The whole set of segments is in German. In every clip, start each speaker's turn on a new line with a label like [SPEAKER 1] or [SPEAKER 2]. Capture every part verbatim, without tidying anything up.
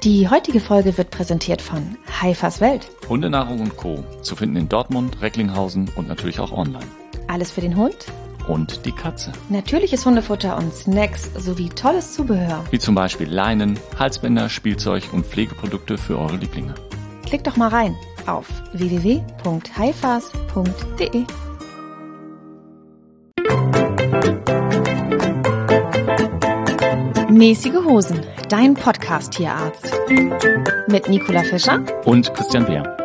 [SPEAKER 1] Die heutige Folge wird präsentiert von Haifas Welt.
[SPEAKER 2] Hundenahrung und Co. zu finden in Dortmund, Recklinghausen und natürlich auch online.
[SPEAKER 1] Alles für den Hund
[SPEAKER 2] und die Katze.
[SPEAKER 1] Natürliches Hundefutter und Snacks sowie tolles Zubehör.
[SPEAKER 2] Wie zum Beispiel Leinen, Halsbänder, Spielzeug und Pflegeprodukte für eure Lieblinge.
[SPEAKER 1] Klickt doch mal rein auf w w w punkt haifas punkt d e. Mäßige Hosen, dein Podcast-Tierarzt. Mit Nicola Fischer
[SPEAKER 2] und Christian Beer.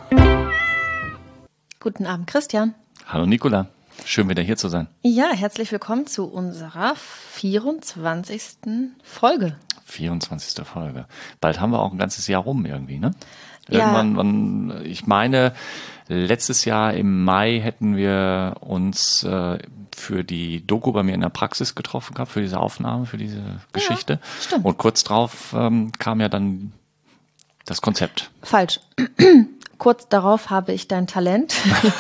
[SPEAKER 1] Guten Abend, Christian.
[SPEAKER 2] Hallo Nicola, schön wieder hier zu sein.
[SPEAKER 1] Ja, herzlich willkommen zu unserer vierundzwanzigsten Folge.
[SPEAKER 2] vierundzwanzigste Folge. Bald haben wir auch ein ganzes Jahr rum irgendwie, ne?
[SPEAKER 1] Ja.
[SPEAKER 2] Irgendwann, wann, ich meine, letztes Jahr im Mai hätten wir uns äh, für die Doku bei mir in der Praxis getroffen gehabt, für diese Aufnahme, für diese Geschichte.
[SPEAKER 1] Ja, stimmt.
[SPEAKER 2] Und kurz drauf ähm, kam ja dann das Konzept.
[SPEAKER 1] Falsch. Kurz darauf habe ich dein Talent,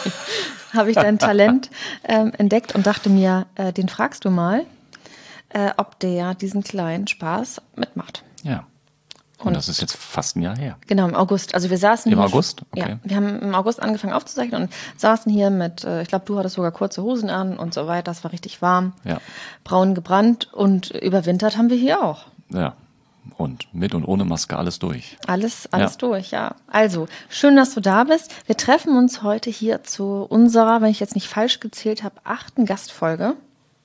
[SPEAKER 1] habe ich dein Talent ähm, entdeckt und dachte mir, äh, den fragst du mal, äh, ob der diesen kleinen Spaß mitmacht.
[SPEAKER 2] Ja. Und, und das ist jetzt fast ein Jahr her.
[SPEAKER 1] Genau, im August. Also wir saßen
[SPEAKER 2] Im
[SPEAKER 1] hier.
[SPEAKER 2] August? Okay.
[SPEAKER 1] Ja, wir haben im August angefangen aufzuzeichnen und saßen hier mit, äh, ich glaube, du hattest sogar kurze Hosen an und so weiter. Es war richtig warm,
[SPEAKER 2] ja.
[SPEAKER 1] Braun gebrannt und überwintert haben wir hier auch.
[SPEAKER 2] Ja, und mit und ohne Maske alles durch.
[SPEAKER 1] Alles, alles
[SPEAKER 2] ja.
[SPEAKER 1] durch, ja. Also, schön, dass du da bist. Wir treffen uns heute hier zu unserer, wenn ich jetzt nicht falsch gezählt habe, achten Gastfolge.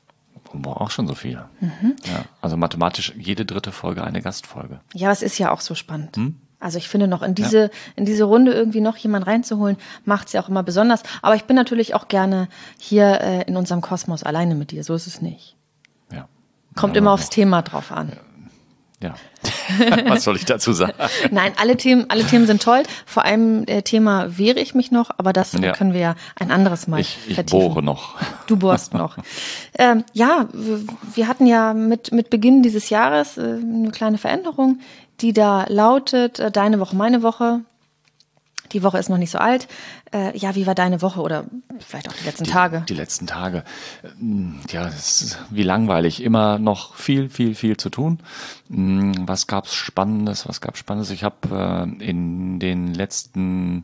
[SPEAKER 2] Boah, auch schon so viel.
[SPEAKER 1] Mhm.
[SPEAKER 2] Ja, also mathematisch jede dritte Folge eine Gastfolge.
[SPEAKER 1] Ja, aber es ist ja auch so spannend.
[SPEAKER 2] Hm?
[SPEAKER 1] Also ich finde noch in diese, ja. in diese Runde irgendwie noch jemanden reinzuholen, macht es ja auch immer besonders. Aber ich bin natürlich auch gerne hier äh, in unserem Kosmos alleine mit dir. So ist es nicht.
[SPEAKER 2] Ja.
[SPEAKER 1] Kommt
[SPEAKER 2] ja,
[SPEAKER 1] immer aufs
[SPEAKER 2] noch.
[SPEAKER 1] Thema drauf an.
[SPEAKER 2] Ja. Was soll ich dazu sagen?
[SPEAKER 1] Nein, alle Themen, alle Themen sind toll. Vor allem äh, Thema wehre ich mich noch, aber das ja. können wir ja ein anderes Mal
[SPEAKER 2] ich, ich
[SPEAKER 1] vertiefen.
[SPEAKER 2] bohre noch.
[SPEAKER 1] Du bohrst noch. ähm, ja, wir, wir hatten ja mit, mit Beginn dieses Jahres äh, eine kleine Veränderung, die da lautet, äh, deine Woche, meine Woche. Die Woche ist noch nicht so alt. Äh, ja, wie war deine Woche oder vielleicht auch die letzten
[SPEAKER 2] die,
[SPEAKER 1] Tage?
[SPEAKER 2] Die letzten Tage. Ja, das ist wie langweilig. Immer noch viel, viel, viel zu tun. Was gab's Spannendes? Was gab's Spannendes? Ich habe äh, in den letzten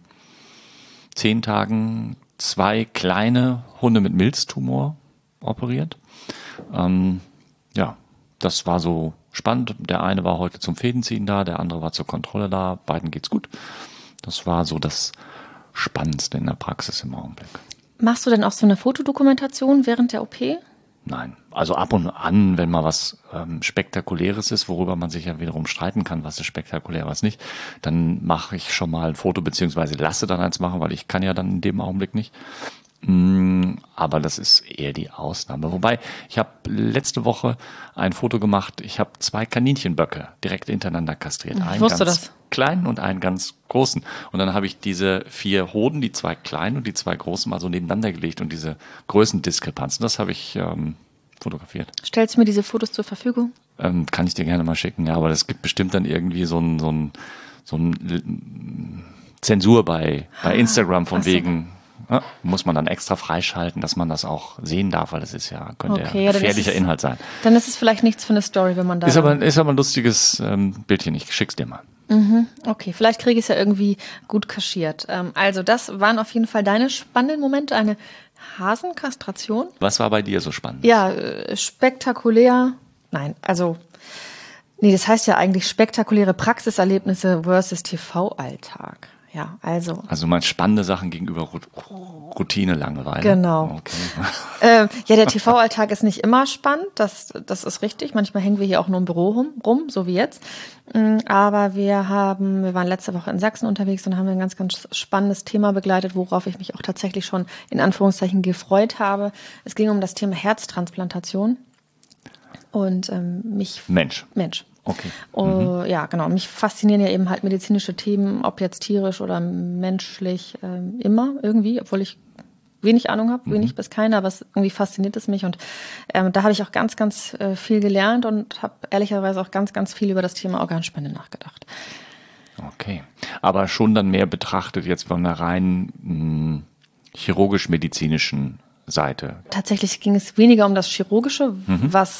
[SPEAKER 2] zehn Tagen zwei kleine Hunde mit Milztumor operiert. Ähm, ja, das war so spannend. Der eine war heute zum Fädenziehen da, der andere war zur Kontrolle da. Beiden geht's gut. Das war so das Spannendste in der Praxis im Augenblick.
[SPEAKER 1] Machst du denn auch so eine Fotodokumentation während der O P?
[SPEAKER 2] Nein, also ab und an, wenn mal was ähm, Spektakuläres ist, worüber man sich ja wiederum streiten kann, was ist spektakulär, was nicht, dann mache ich schon mal ein Foto, beziehungsweise lasse dann eins machen, weil ich kann ja dann in dem Augenblick nicht. Aber das ist eher die Ausnahme. Wobei, ich habe letzte Woche ein Foto gemacht, ich habe zwei Kaninchenböcke direkt hintereinander kastriert.
[SPEAKER 1] Ich
[SPEAKER 2] einen
[SPEAKER 1] wusste
[SPEAKER 2] ganz
[SPEAKER 1] das.
[SPEAKER 2] kleinen und einen ganz großen. Und dann habe ich diese vier Hoden, die zwei kleinen und die zwei großen, mal so nebeneinander gelegt und diese Größendiskrepanzen, das habe ich ähm, fotografiert.
[SPEAKER 1] Stellst du mir diese Fotos zur Verfügung?
[SPEAKER 2] Ähm, kann ich dir gerne mal schicken, ja, aber es gibt bestimmt dann irgendwie so ein, so ein, so ein Zensur bei, bei Instagram von
[SPEAKER 1] Ach so.
[SPEAKER 2] wegen... Ja, muss man dann extra freischalten, dass man das auch sehen darf, weil das ist ja, könnte
[SPEAKER 1] Okay,
[SPEAKER 2] ja
[SPEAKER 1] ja,
[SPEAKER 2] gefährlicher
[SPEAKER 1] es,
[SPEAKER 2] Inhalt sein.
[SPEAKER 1] Dann ist es vielleicht nichts für eine Story, wenn man da...
[SPEAKER 2] Ist aber, ist aber ein lustiges ähm, Bildchen, ich schick's dir mal.
[SPEAKER 1] Mhm, okay, vielleicht kriege ich es ja irgendwie gut kaschiert. Ähm, also das waren auf jeden Fall deine spannenden Momente, eine Hasenkastration.
[SPEAKER 2] Was war bei dir so spannend?
[SPEAKER 1] Ja, äh, spektakulär, nein, also... Nee, das heißt ja eigentlich spektakuläre Praxiserlebnisse versus T V-Alltag. Ja, also.
[SPEAKER 2] Also du meinst spannende Sachen gegenüber Routine, Langeweile?
[SPEAKER 1] Genau.
[SPEAKER 2] Okay.
[SPEAKER 1] Äh, ja, der T V-Alltag ist nicht immer spannend, das, das ist richtig. Manchmal hängen wir hier auch nur im Büro rum, rum, so wie jetzt. Aber wir haben, wir waren letzte Woche in Sachsen unterwegs und haben ein ganz, ganz spannendes Thema begleitet, worauf ich mich auch tatsächlich schon in Anführungszeichen gefreut habe. Es ging um das Thema Herztransplantation. Und ähm, mich...
[SPEAKER 2] Mensch.
[SPEAKER 1] Mensch.
[SPEAKER 2] Okay.
[SPEAKER 1] Oh, mhm. Ja, genau. Mich faszinieren ja eben halt medizinische Themen, ob jetzt tierisch oder menschlich, ähm, immer irgendwie, obwohl ich wenig Ahnung habe, wenig mhm. bis keine, aber es, irgendwie fasziniert es mich. Und ähm, da habe ich auch ganz, ganz äh, viel gelernt und habe ehrlicherweise auch ganz, ganz viel über das Thema Organspende nachgedacht.
[SPEAKER 2] Okay. Aber schon dann mehr betrachtet jetzt von einer rein chirurgisch-medizinischen Seite.
[SPEAKER 1] Tatsächlich ging es weniger um das Chirurgische, mhm. was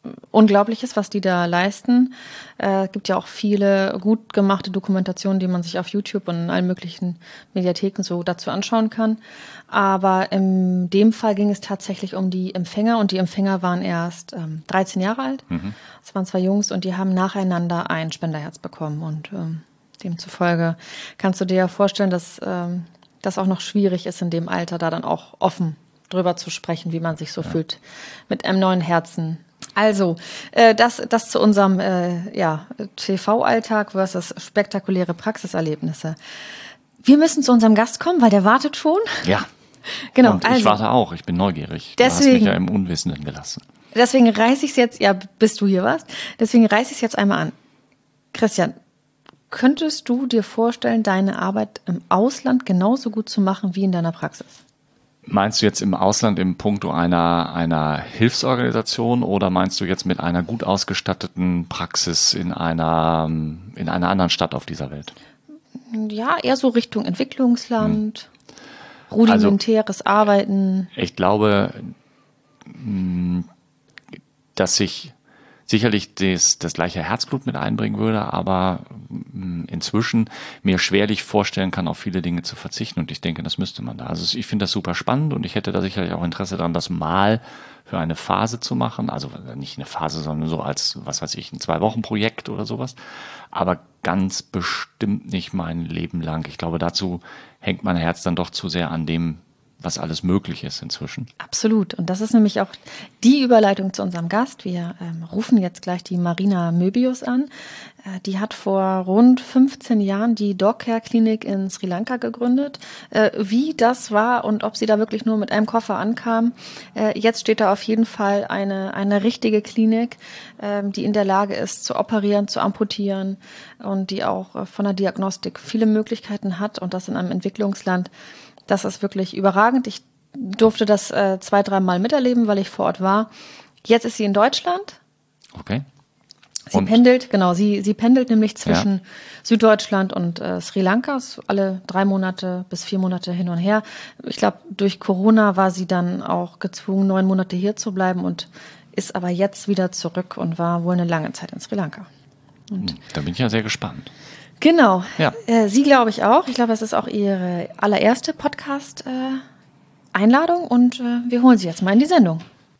[SPEAKER 1] Unglaubliches, was die da leisten. Es äh, gibt ja auch viele gut gemachte Dokumentationen, die man sich auf YouTube und in allen möglichen Mediatheken so dazu anschauen kann. Aber in dem Fall ging es tatsächlich um die Empfänger und die Empfänger waren erst ähm, dreizehn Jahre alt. Mhm. Das waren zwei Jungs und die haben nacheinander ein Spenderherz bekommen und ähm, demzufolge kannst du dir ja vorstellen, dass ähm, das auch noch schwierig ist in dem Alter, da dann auch offen drüber zu sprechen, wie man sich so ja. fühlt mit einem neuen Herzen. Also, äh, das, das zu unserem äh, ja, T V-Alltag versus spektakuläre Praxiserlebnisse. Wir müssen zu unserem Gast kommen, weil der wartet schon.
[SPEAKER 2] Ja,
[SPEAKER 1] genau.
[SPEAKER 2] Und ich also, warte auch, ich bin neugierig.
[SPEAKER 1] Deswegen,
[SPEAKER 2] du hast mich ja im Unwissenden gelassen.
[SPEAKER 1] Deswegen reiße ich es jetzt, ja, bis du hier warst, deswegen reiße ich es jetzt einmal an. Christian, könntest du dir vorstellen, deine Arbeit im Ausland genauso gut zu machen wie in deiner Praxis?
[SPEAKER 2] Meinst du jetzt im Ausland im Punkto einer, einer Hilfsorganisation oder meinst du jetzt mit einer gut ausgestatteten Praxis in einer, in einer anderen Stadt auf dieser Welt?
[SPEAKER 1] Ja, eher so Richtung Entwicklungsland, hm. rudimentäres also, Arbeiten.
[SPEAKER 2] Ich glaube, dass ich sicherlich das, das gleiche Herzblut mit einbringen würde, aber inzwischen mir schwerlich vorstellen kann, auf viele Dinge zu verzichten. Und ich denke, das müsste man da. Also ich finde das super spannend und ich hätte da sicherlich auch Interesse daran, das mal für eine Phase zu machen. Also nicht eine Phase, sondern so als, was weiß ich, ein Zwei-Wochen-Projekt oder sowas. Aber ganz bestimmt nicht mein Leben lang. Ich glaube, dazu hängt mein Herz dann doch zu sehr an dem, was alles möglich ist inzwischen.
[SPEAKER 1] Absolut. Und das ist nämlich auch die Überleitung zu unserem Gast. Wir ähm, rufen jetzt gleich die Marina Möbius an. Äh, die hat vor rund fünfzehn Jahren die Dog-Care Klinik in Sri Lanka gegründet. Äh, wie das war und ob sie da wirklich nur mit einem Koffer ankam. Äh, jetzt steht da auf jeden Fall eine, eine richtige Klinik, äh, die in der Lage ist, zu operieren, zu amputieren und die auch äh, von der Diagnostik viele Möglichkeiten hat und das in einem Entwicklungsland. Das ist wirklich überragend. Ich durfte das äh, zwei, dreimal miterleben, weil ich vor Ort war. Jetzt ist sie in Deutschland.
[SPEAKER 2] Okay.
[SPEAKER 1] Sie und? pendelt, genau, sie, sie pendelt nämlich zwischen ja. Süddeutschland und äh, Sri Lanka, alle drei Monate bis vier Monate hin und her. Ich glaube, durch Corona war sie dann auch gezwungen, neun Monate hier zu bleiben und ist aber jetzt wieder zurück und war wohl eine lange Zeit in Sri Lanka. Und
[SPEAKER 2] da bin ich ja sehr gespannt.
[SPEAKER 1] Genau.
[SPEAKER 2] Ja.
[SPEAKER 1] Äh, sie glaube ich auch. Ich glaube, es ist auch ihre allererste Podcast-Einladung äh, und äh, wir holen sie jetzt mal in die Sendung.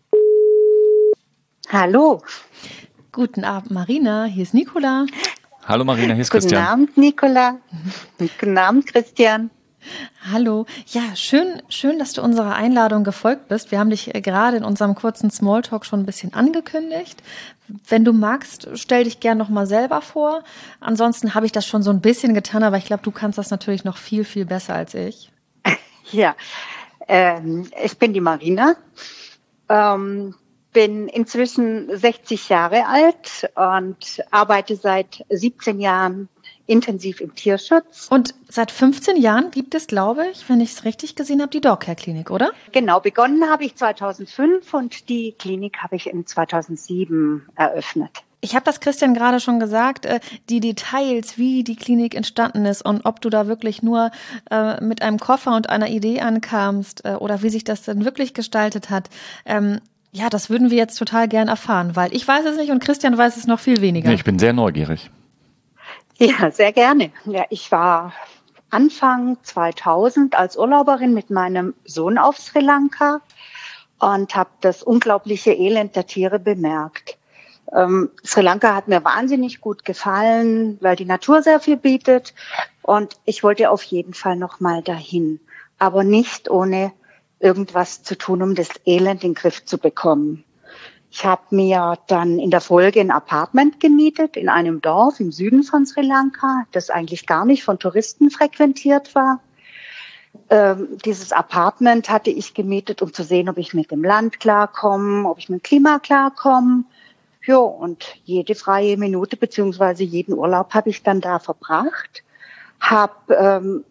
[SPEAKER 3] Hallo.
[SPEAKER 1] Guten Abend, Marina. Hier ist Nicola.
[SPEAKER 2] Hallo Marina, hier ist
[SPEAKER 3] Guten
[SPEAKER 2] Christian.
[SPEAKER 3] Guten Abend, Nicola. Mhm. Guten Abend, Christian.
[SPEAKER 1] Hallo. Ja, schön, schön, dass du unserer Einladung gefolgt bist. Wir haben dich gerade in unserem kurzen Smalltalk schon ein bisschen angekündigt. Wenn du magst, stell dich gern noch mal selber vor. Ansonsten habe ich das schon so ein bisschen getan, aber ich glaube, du kannst das natürlich noch viel, viel besser als ich.
[SPEAKER 3] Ja, ähm, ich bin die Marina, ähm, bin inzwischen sechzig Jahre alt und arbeite seit siebzehn Jahren intensiv im Tierschutz.
[SPEAKER 1] Und seit fünfzehn Jahren gibt es, glaube ich, wenn ich es richtig gesehen habe, die Dog-Care Klinik, oder?
[SPEAKER 3] Genau, begonnen habe ich zweitausendfünf und die Klinik habe ich in zweitausendsieben eröffnet.
[SPEAKER 1] Ich habe das Christian gerade schon gesagt, die Details, wie die Klinik entstanden ist und ob du da wirklich nur äh, mit einem Koffer und einer Idee ankamst äh, oder wie sich das denn wirklich gestaltet hat. Ähm, ja, das würden wir jetzt total gern erfahren, weil ich weiß es nicht und Christian weiß es noch viel weniger.
[SPEAKER 2] Nee, ich bin sehr neugierig.
[SPEAKER 3] Ja, sehr gerne. Ja, ich war Anfang zweitausend als Urlauberin mit meinem Sohn auf Sri Lanka und habe das unglaubliche Elend der Tiere bemerkt. Ähm, Sri Lanka hat mir wahnsinnig gut gefallen, weil die Natur sehr viel bietet und ich wollte auf jeden Fall noch mal dahin, aber nicht ohne irgendwas zu tun, um das Elend in den Griff zu bekommen. Ich habe mir dann in der Folge ein Apartment gemietet in einem Dorf im Süden von Sri Lanka, das eigentlich gar nicht von Touristen frequentiert war. Ähm, dieses Apartment hatte ich gemietet, um zu sehen, ob ich mit dem Land klarkomme, ob ich mit dem Klima klarkomme. Ja, und jede freie Minute beziehungsweise jeden Urlaub habe ich dann da verbracht. Habe ähm,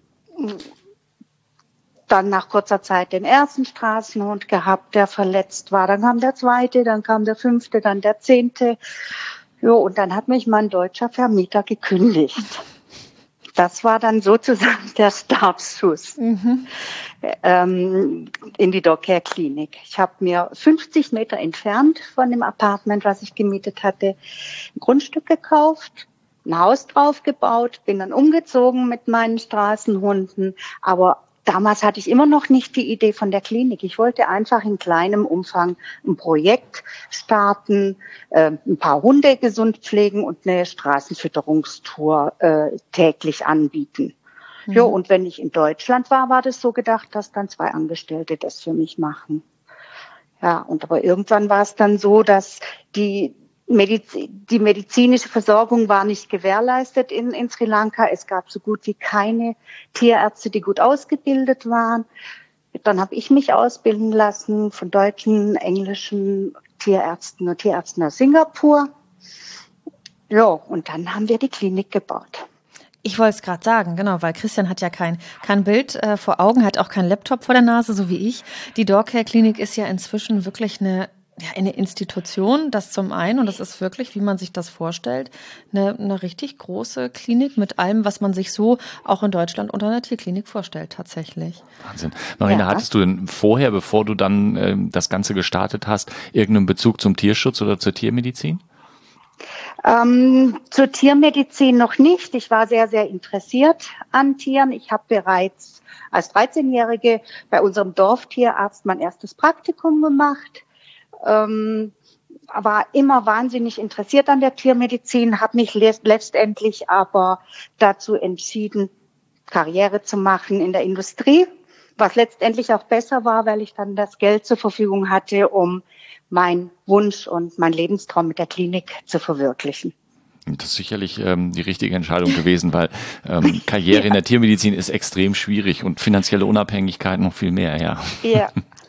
[SPEAKER 3] dann nach kurzer Zeit den ersten Straßenhund gehabt, der verletzt war. Dann kam der zweite, dann kam der fünfte, dann der zehnte. Jo, und dann hat mich mein deutscher Vermieter gekündigt. das war dann sozusagen der Startschuss mhm. ähm, in die Dog-Care-Klinik. Ich habe mir fünfzig Meter entfernt von dem Apartment, was ich gemietet hatte, ein Grundstück gekauft, ein Haus drauf gebaut, bin dann umgezogen mit meinen Straßenhunden, aber damals hatte ich immer noch nicht die Idee von der Klinik. Ich wollte einfach in kleinem Umfang ein Projekt starten, äh, ein paar Hunde gesund pflegen und eine Straßenfütterungstour äh, täglich anbieten. Mhm. Jo, und wenn ich in Deutschland war, war das so gedacht, dass dann zwei Angestellte das für mich machen. Ja, und aber irgendwann war es dann so, dass die Mediz- die medizinische Versorgung war nicht gewährleistet in, in Sri Lanka. Es gab so gut wie keine Tierärzte, die gut ausgebildet waren. Dann habe ich mich ausbilden lassen von deutschen, englischen Tierärzten und Tierärzten aus Singapur. Ja, und dann haben wir die Klinik gebaut.
[SPEAKER 1] Ich wollte es gerade sagen, genau, weil Christian hat ja kein, kein Bild äh, vor Augen, hat auch keinen Laptop vor der Nase, so wie ich. Die Dog-Care-Klinik ist ja inzwischen wirklich eine Ja, eine Institution, das zum einen, und das ist wirklich, wie man sich das vorstellt, eine, eine richtig große Klinik mit allem, was man sich so auch in Deutschland unter einer Tierklinik vorstellt, tatsächlich.
[SPEAKER 2] Wahnsinn. Marina, ja. Hattest du denn vorher, bevor du dann ähm, das Ganze gestartet hast, irgendeinen Bezug zum Tierschutz oder zur Tiermedizin?
[SPEAKER 3] Ähm, zur Tiermedizin noch nicht. Ich war sehr, sehr interessiert an Tieren. Ich habe bereits als dreizehnjährige bei unserem Dorftierarzt mein erstes Praktikum gemacht. Ähm, war immer wahnsinnig interessiert an der Tiermedizin, habe mich le- letztendlich aber dazu entschieden, Karriere zu machen in der Industrie, was letztendlich auch besser war, weil ich dann das Geld zur Verfügung hatte, um meinen Wunsch und meinen Lebenstraum mit der Klinik zu verwirklichen.
[SPEAKER 2] Das ist sicherlich ähm, die richtige Entscheidung gewesen, weil ähm, Karriere ja. in der Tiermedizin ist extrem schwierig und finanzielle Unabhängigkeit noch viel mehr, ja.
[SPEAKER 3] Ja.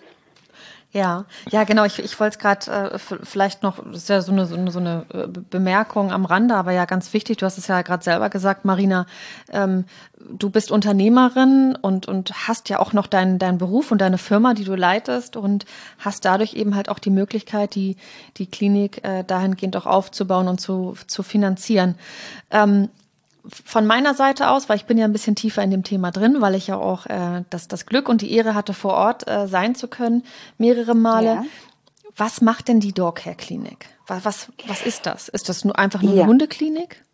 [SPEAKER 1] Ja, ja, genau. Ich, ich wollte es gerade äh, vielleicht noch, das ist ja so eine, so eine, so eine Bemerkung am Rande, aber ja ganz wichtig. Du hast es ja gerade selber gesagt, Marina. Ähm, du bist Unternehmerin und und hast ja auch noch deinen deinen Beruf und deine Firma, die du leitest, und hast dadurch eben halt auch die Möglichkeit, die die Klinik äh, dahingehend auch aufzubauen und zu zu finanzieren. Ähm, Von meiner Seite aus, weil ich bin ja ein bisschen tiefer in dem Thema drin, weil ich ja auch äh, das, das Glück und die Ehre hatte, vor Ort äh, sein zu können, mehrere Male. Ja. Was macht denn die Dog-Care-Klinik? Was, was, was ist das? Ist das nur einfach nur ja. eine Hundeklinik?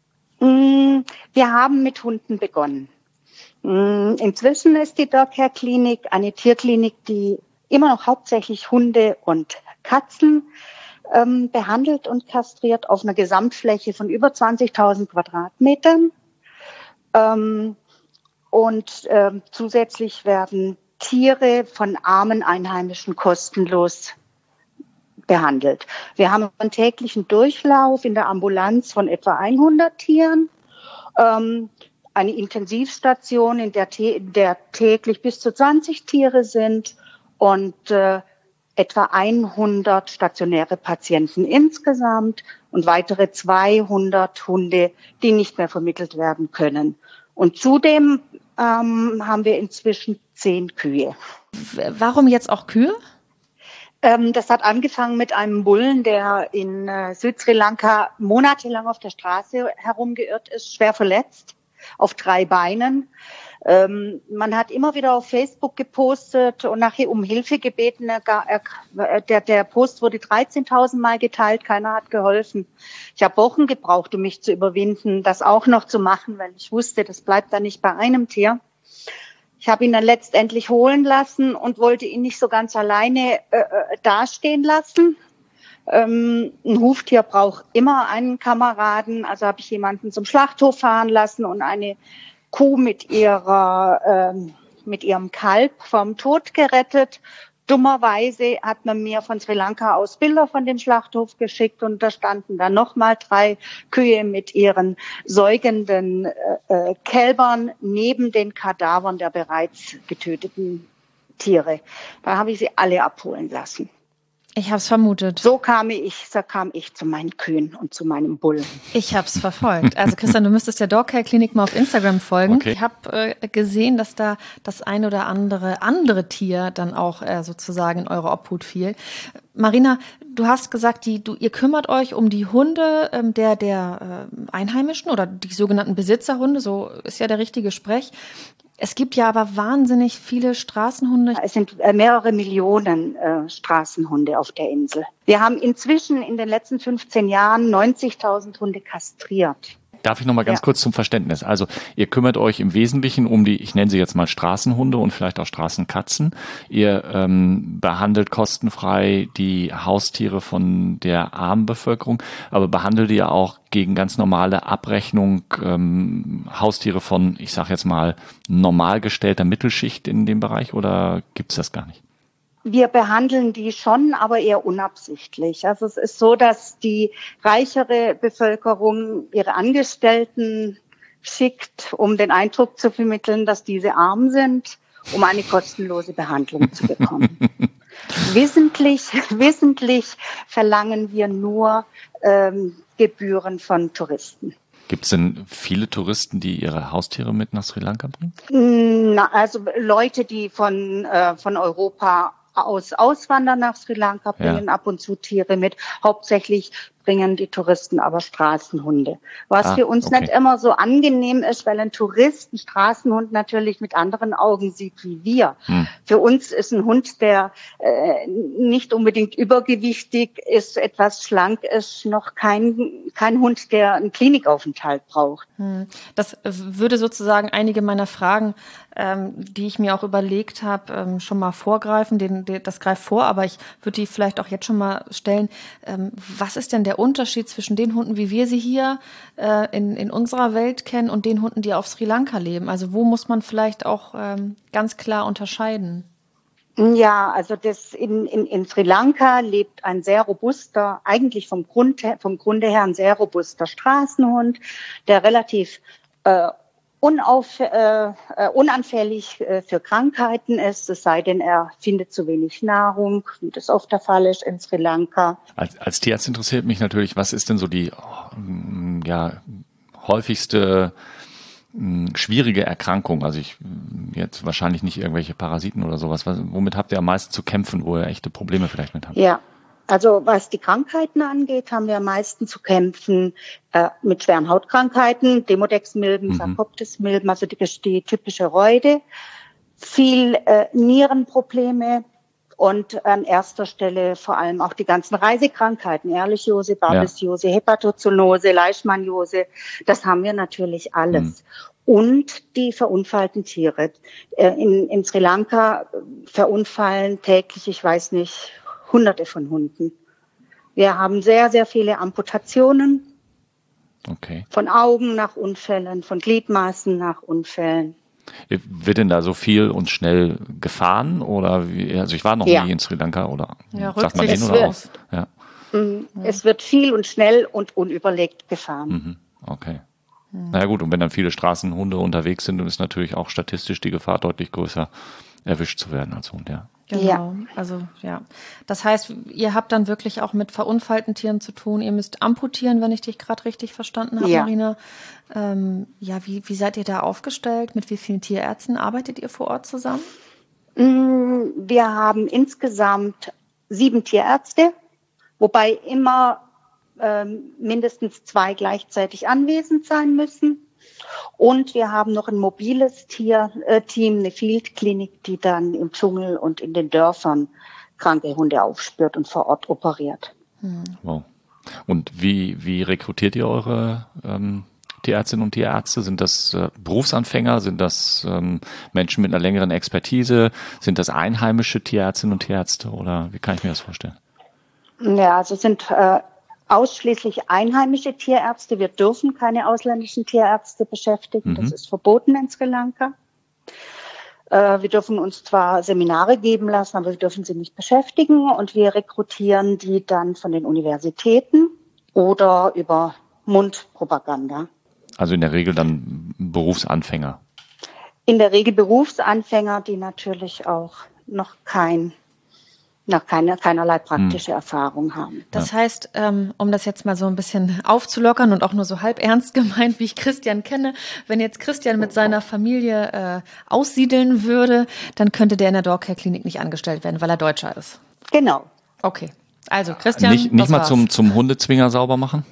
[SPEAKER 3] Wir haben mit Hunden begonnen. Inzwischen ist die Dog-Care-Klinik eine Tierklinik, die immer noch hauptsächlich Hunde und Katzen ähm, behandelt und kastriert auf einer Gesamtfläche von über zwanzigtausend Quadratmetern. Ähm, und ähm, zusätzlich werden Tiere von armen Einheimischen kostenlos behandelt. Wir haben einen täglichen Durchlauf in der Ambulanz von etwa hundert Tieren, ähm, eine Intensivstation, in der, in der täglich bis zu zwanzig Tiere sind und äh, etwa hundert stationäre Patienten insgesamt und weitere zweihundert Hunde, die nicht mehr vermittelt werden können. Und zudem ähm, haben wir inzwischen zehn Kühe.
[SPEAKER 1] Warum jetzt auch Kühe?
[SPEAKER 3] Ähm, das hat angefangen mit einem Bullen, der in äh, Süd-Sri Lanka monatelang auf der Straße herumgeirrt ist, schwer verletzt, auf drei Beinen. Ähm, man hat immer wieder auf Facebook gepostet und nachher um Hilfe gebeten. Er, er, der, der Post wurde dreizehntausend Mal geteilt, keiner hat geholfen. Ich habe Wochen gebraucht, um mich zu überwinden, das auch noch zu machen, weil ich wusste, das bleibt da nicht bei einem Tier. Ich habe ihn dann letztendlich holen lassen und wollte ihn nicht so ganz alleine äh, dastehen lassen. Ähm, ein Huftier braucht immer einen Kameraden, also habe ich jemanden zum Schlachthof fahren lassen und eine Kuh mit ihrer, ähm, mit ihrem Kalb vom Tod gerettet. Dummerweise hat man mir von Sri Lanka aus Bilder von dem Schlachthof geschickt und da standen dann nochmal drei Kühe mit ihren säugenden äh, äh, Kälbern neben den Kadavern der bereits getöteten Tiere. Da habe ich sie alle abholen lassen.
[SPEAKER 1] Ich habe es vermutet.
[SPEAKER 3] So kam ich, so kam ich zu meinen Kühen und zu meinem Bullen.
[SPEAKER 1] Ich habe es verfolgt. Also Christian, du müsstest der Dog-Care-Klinik mal auf Instagram folgen. Okay. Ich habe äh, gesehen, dass da das ein oder andere andere Tier dann auch äh, sozusagen in eure Obhut fiel. Marina, du hast gesagt, die, du, ihr kümmert euch um die Hunde ähm, der, der äh, Einheimischen oder die sogenannten Besitzerhunde, so ist ja der richtige Sprech. Es gibt ja aber wahnsinnig viele Straßenhunde.
[SPEAKER 3] Es sind mehrere Millionen äh, Straßenhunde auf der Insel. Wir haben inzwischen in den letzten fünfzehn Jahren neunzigtausend Hunde kastriert.
[SPEAKER 2] Darf ich noch mal ganz ja. kurz zum Verständnis? Also ihr kümmert euch im Wesentlichen um die, ich nenne sie jetzt mal Straßenhunde und vielleicht auch Straßenkatzen. Ihr ähm, behandelt kostenfrei die Haustiere von der armen Bevölkerung, aber behandelt ihr auch gegen ganz normale Abrechnung ähm, Haustiere von, ich sage jetzt mal, normal gestellter Mittelschicht in dem Bereich oder gibt's das gar nicht?
[SPEAKER 3] Wir behandeln die schon, aber eher unabsichtlich. Also es ist so, dass die reichere Bevölkerung ihre Angestellten schickt, um den Eindruck zu vermitteln, dass diese arm sind, um eine kostenlose Behandlung zu bekommen. wissentlich, wissentlich verlangen wir nur ähm, Gebühren von Touristen.
[SPEAKER 2] Gibt es denn viele Touristen, die ihre Haustiere mit nach Sri Lanka bringen?
[SPEAKER 3] Na, also Leute, die von, äh, von Europa aus auswandern nach Sri Lanka, bringen ja. ab und zu Tiere mit. Hauptsächlich bringen die Touristen aber Straßenhunde. Was ah, für uns okay. nicht immer so angenehm ist, weil ein Tourist einen Straßenhund natürlich mit anderen Augen sieht wie wir. Hm. Für uns ist ein Hund, der äh, nicht unbedingt übergewichtig ist, etwas schlank ist, noch kein, kein Hund, der einen Klinikaufenthalt braucht.
[SPEAKER 1] Hm. Das würde sozusagen einige meiner Fragen, ähm, die ich mir auch überlegt habe, ähm, schon mal vorgreifen. Den, den, das greift vor, aber ich würde die vielleicht auch jetzt schon mal stellen. Ähm, was ist denn der Unterschied zwischen den Hunden, wie wir sie hier äh, in, in unserer Welt kennen und den Hunden, die auf Sri Lanka leben? Also wo muss man vielleicht auch ähm, ganz klar unterscheiden?
[SPEAKER 3] Ja, also das in, in, in Sri Lanka lebt ein sehr robuster, eigentlich vom Grund her, vom Grunde her ein sehr robuster Straßenhund, der relativ äh, unauf, äh, unanfällig äh, für Krankheiten ist, es sei denn, er findet zu wenig Nahrung, wie das oft der Fall ist in Sri Lanka.
[SPEAKER 2] Als, als Tierarzt interessiert mich natürlich, was ist denn so die oh, ja, häufigste mh, schwierige Erkrankung? Also ich jetzt wahrscheinlich nicht irgendwelche Parasiten oder sowas. Was, womit habt ihr am meisten zu kämpfen, wo ihr echte Probleme vielleicht mit habt?
[SPEAKER 3] Ja. Also was die Krankheiten angeht, haben wir am meisten zu kämpfen äh, mit schweren Hautkrankheiten, Demodex-Milben, mhm. Sarcoptes-Milben, also die, die typische Reude, viel äh, Nierenprobleme und an erster Stelle vor allem auch die ganzen Reisekrankheiten, Ehrlichiose, Babesiose, ja. Hepatozoonose, Leishmaniose, das haben wir natürlich alles. Mhm. Und die verunfallten Tiere. Äh, in, in Sri Lanka verunfallen täglich, ich weiß nicht, Hunderte von Hunden. Wir haben sehr, sehr viele Amputationen.
[SPEAKER 2] Okay.
[SPEAKER 3] Von Augen nach Unfällen, von Gliedmaßen nach Unfällen.
[SPEAKER 2] Wird denn da so viel und schnell gefahren? Oder wie, also ich war noch ja. nie in Sri Lanka, oder
[SPEAKER 1] ja,
[SPEAKER 2] sagt man den oder aus? Ja.
[SPEAKER 3] Es wird viel und schnell und unüberlegt gefahren.
[SPEAKER 2] Mhm. Okay. Mhm. Naja gut, und wenn dann viele Straßenhunde unterwegs sind, dann ist natürlich auch statistisch die Gefahr deutlich größer, erwischt zu werden als Hund, ja.
[SPEAKER 1] Genau, ja. also ja. Das heißt, ihr habt dann wirklich auch mit verunfallten Tieren zu tun. Ihr müsst amputieren, wenn ich dich gerade richtig verstanden habe, ja. Marina. Ähm, ja, wie, wie seid ihr da aufgestellt? Mit wie vielen Tierärzten arbeitet ihr vor Ort zusammen?
[SPEAKER 3] Wir haben insgesamt sieben Tierärzte, wobei immer ähm, mindestens zwei gleichzeitig anwesend sein müssen. Und wir haben noch ein mobiles Tierteam, eine Field-Klinik, die dann im Dschungel und in den Dörfern kranke Hunde aufspürt und vor Ort operiert.
[SPEAKER 2] Hm. Wow. Und wie, wie rekrutiert ihr eure ähm, Tierärztinnen und Tierärzte? Sind das äh, Berufsanfänger? Sind das ähm, Menschen mit einer längeren Expertise? Sind das einheimische Tierärztinnen und Tierärzte? Oder wie kann ich mir das vorstellen?
[SPEAKER 3] Ja, also sind äh, ausschließlich einheimische Tierärzte. Wir dürfen keine ausländischen Tierärzte beschäftigen. Mhm. Das ist verboten in Sri Lanka. Äh, wir dürfen uns zwar Seminare geben lassen, aber wir dürfen sie nicht beschäftigen. Und wir rekrutieren die dann von den Universitäten oder über Mundpropaganda.
[SPEAKER 2] Also in der Regel dann Berufsanfänger?
[SPEAKER 3] In der Regel Berufsanfänger, die natürlich auch noch kein noch keine, keinerlei praktische hm. Erfahrung haben.
[SPEAKER 1] Das heißt, ähm, um das jetzt mal so ein bisschen aufzulockern und auch nur so halb ernst gemeint, wie ich Christian kenne, wenn jetzt Christian mit seiner Familie äh, aussiedeln würde, dann könnte der in der Dogcare Klinik nicht angestellt werden, weil er Deutscher ist.
[SPEAKER 3] Genau.
[SPEAKER 1] Okay. Also Christian,
[SPEAKER 2] nicht, nicht
[SPEAKER 1] das
[SPEAKER 2] mal
[SPEAKER 1] war's.
[SPEAKER 2] zum, zum Hundezwinger sauber machen?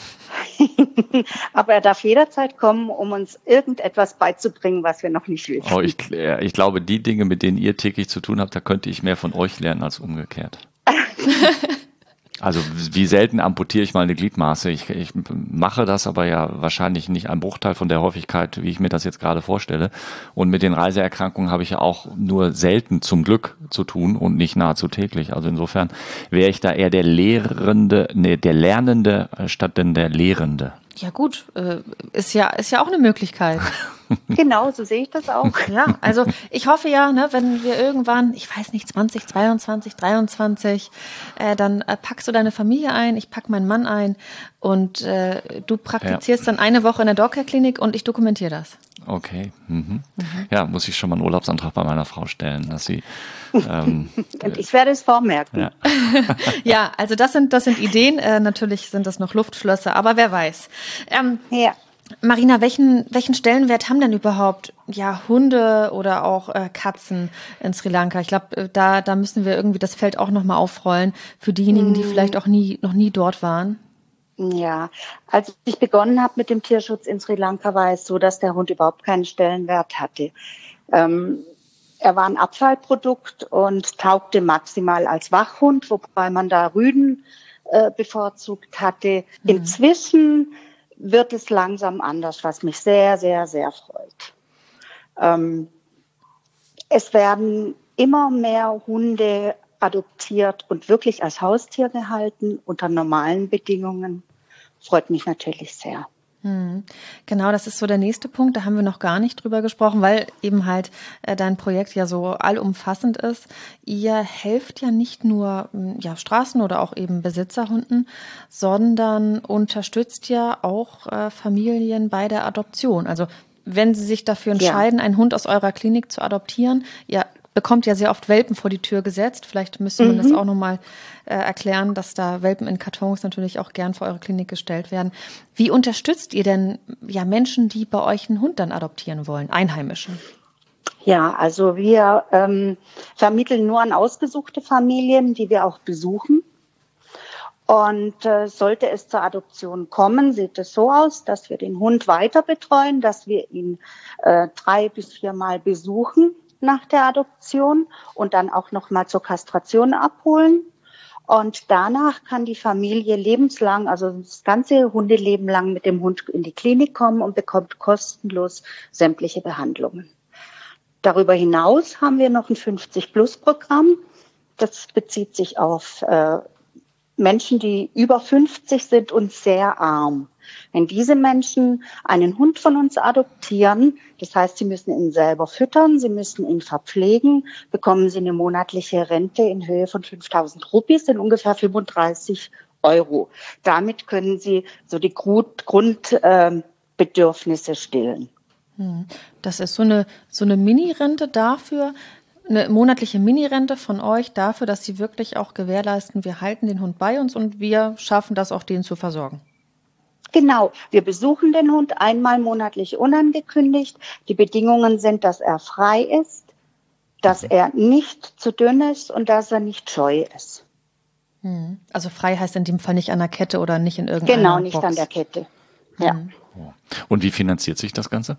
[SPEAKER 3] Aber er darf jederzeit kommen, um uns irgendetwas beizubringen, was wir noch nicht wissen.
[SPEAKER 2] Oh, ich, ich glaube, die Dinge, mit denen ihr täglich zu tun habt, da könnte ich mehr von euch lernen als umgekehrt. Also wie selten amputiere ich mal eine Gliedmaße. Ich, ich mache das aber ja wahrscheinlich nicht einen Bruchteil von der Häufigkeit, wie ich mir das jetzt gerade vorstelle. Und mit den Reiseerkrankungen habe ich ja auch nur selten zum Glück zu tun und nicht nahezu täglich. Also insofern wäre ich da eher der Lehrende, nee, der Lernende statt denn der Lehrende.
[SPEAKER 1] Ja gut, äh, ist ja ist ja auch eine Möglichkeit.
[SPEAKER 3] Genau, so sehe ich das auch.
[SPEAKER 1] Ja, also ich hoffe ja, ne, wenn wir irgendwann, ich weiß nicht, zwanzig zweiundzwanzig, dreiundzwanzig, äh, dann äh, packst du deine Familie ein, ich pack meinen Mann ein und äh, du praktizierst ja. dann eine Woche in der Dogcare-Klinik und ich dokumentiere das.
[SPEAKER 2] Okay. Mhm. Mhm. Ja, muss ich schon mal einen Urlaubsantrag bei meiner Frau stellen, dass sie ähm,
[SPEAKER 3] und ich werde es vormerken.
[SPEAKER 2] Ja,
[SPEAKER 1] ja, also das sind das sind Ideen. Äh, natürlich sind das noch Luftschlösser, aber wer weiß. Ähm,
[SPEAKER 3] ja.
[SPEAKER 1] Marina, welchen welchen Stellenwert haben denn überhaupt ja Hunde oder auch äh, Katzen in Sri Lanka? Ich glaube, da da müssen wir irgendwie das Feld auch noch mal aufrollen für diejenigen, die vielleicht auch nie noch nie dort waren.
[SPEAKER 3] Ja, als ich begonnen habe mit dem Tierschutz in Sri Lanka, war es so, dass der Hund überhaupt keinen Stellenwert hatte. Ähm, er war ein Abfallprodukt und taugte maximal als Wachhund, wobei man da Rüden äh, bevorzugt hatte. Mhm. Inzwischen wird es langsam anders, was mich sehr, sehr, sehr freut. Ähm, es werden immer mehr Hunde adoptiert und wirklich als Haustier gehalten unter normalen Bedingungen. Freut mich natürlich sehr.
[SPEAKER 1] Hm. Genau, das ist so der nächste Punkt. Da haben wir noch gar nicht drüber gesprochen, weil eben halt äh, dein Projekt ja so allumfassend ist. Ihr helft ja nicht nur ja, Straßen- oder auch eben Besitzerhunden, sondern unterstützt ja auch äh, Familien bei der Adoption. Also wenn sie sich dafür entscheiden, ja. einen Hund aus eurer Klinik zu adoptieren, ihr bekommt ja sehr oft Welpen vor die Tür gesetzt. Vielleicht müsste man mhm. das auch nochmal äh, erklären, dass da Welpen in Kartons natürlich auch gern vor eure Klinik gestellt werden. Wie unterstützt ihr denn ja Menschen, die bei euch einen Hund dann adoptieren wollen, Einheimischen?
[SPEAKER 3] Ja, also wir ähm, vermitteln nur an ausgesuchte Familien, die wir auch besuchen. Und äh, sollte es zur Adoption kommen, sieht es so aus, dass wir den Hund weiter betreuen, dass wir ihn äh, drei bis viermal besuchen nach der Adoption und dann auch noch mal zur Kastration abholen. Und danach kann die Familie lebenslang, also das ganze Hundeleben lang mit dem Hund in die Klinik kommen und bekommt kostenlos sämtliche Behandlungen. Darüber hinaus haben wir noch ein fünfzig-Plus-Programm. Das bezieht sich auf äh, Menschen, die über fünfzig sind und sehr arm. Wenn diese Menschen einen Hund von uns adoptieren, das heißt, sie müssen ihn selber füttern, sie müssen ihn verpflegen, bekommen sie eine monatliche Rente in Höhe von fünftausend Rupees, sind ungefähr fünfunddreißig Euro. Damit können sie so die Grundbedürfnisse äh, stillen.
[SPEAKER 1] Das ist so eine, so eine Mini-Rente dafür, eine monatliche Mini-Rente von euch dafür, dass sie wirklich auch gewährleisten, wir halten den Hund bei uns und wir schaffen das auch, den zu versorgen.
[SPEAKER 3] Genau, wir besuchen den Hund einmal monatlich unangekündigt. Die Bedingungen sind, dass er frei ist, dass er nicht zu dünn ist und dass er nicht scheu ist.
[SPEAKER 1] Also frei heißt in dem Fall nicht an der Kette oder nicht in irgendeiner
[SPEAKER 3] Genau, nicht
[SPEAKER 1] Box.
[SPEAKER 3] an der Kette. Ja.
[SPEAKER 2] Und wie finanziert sich das Ganze?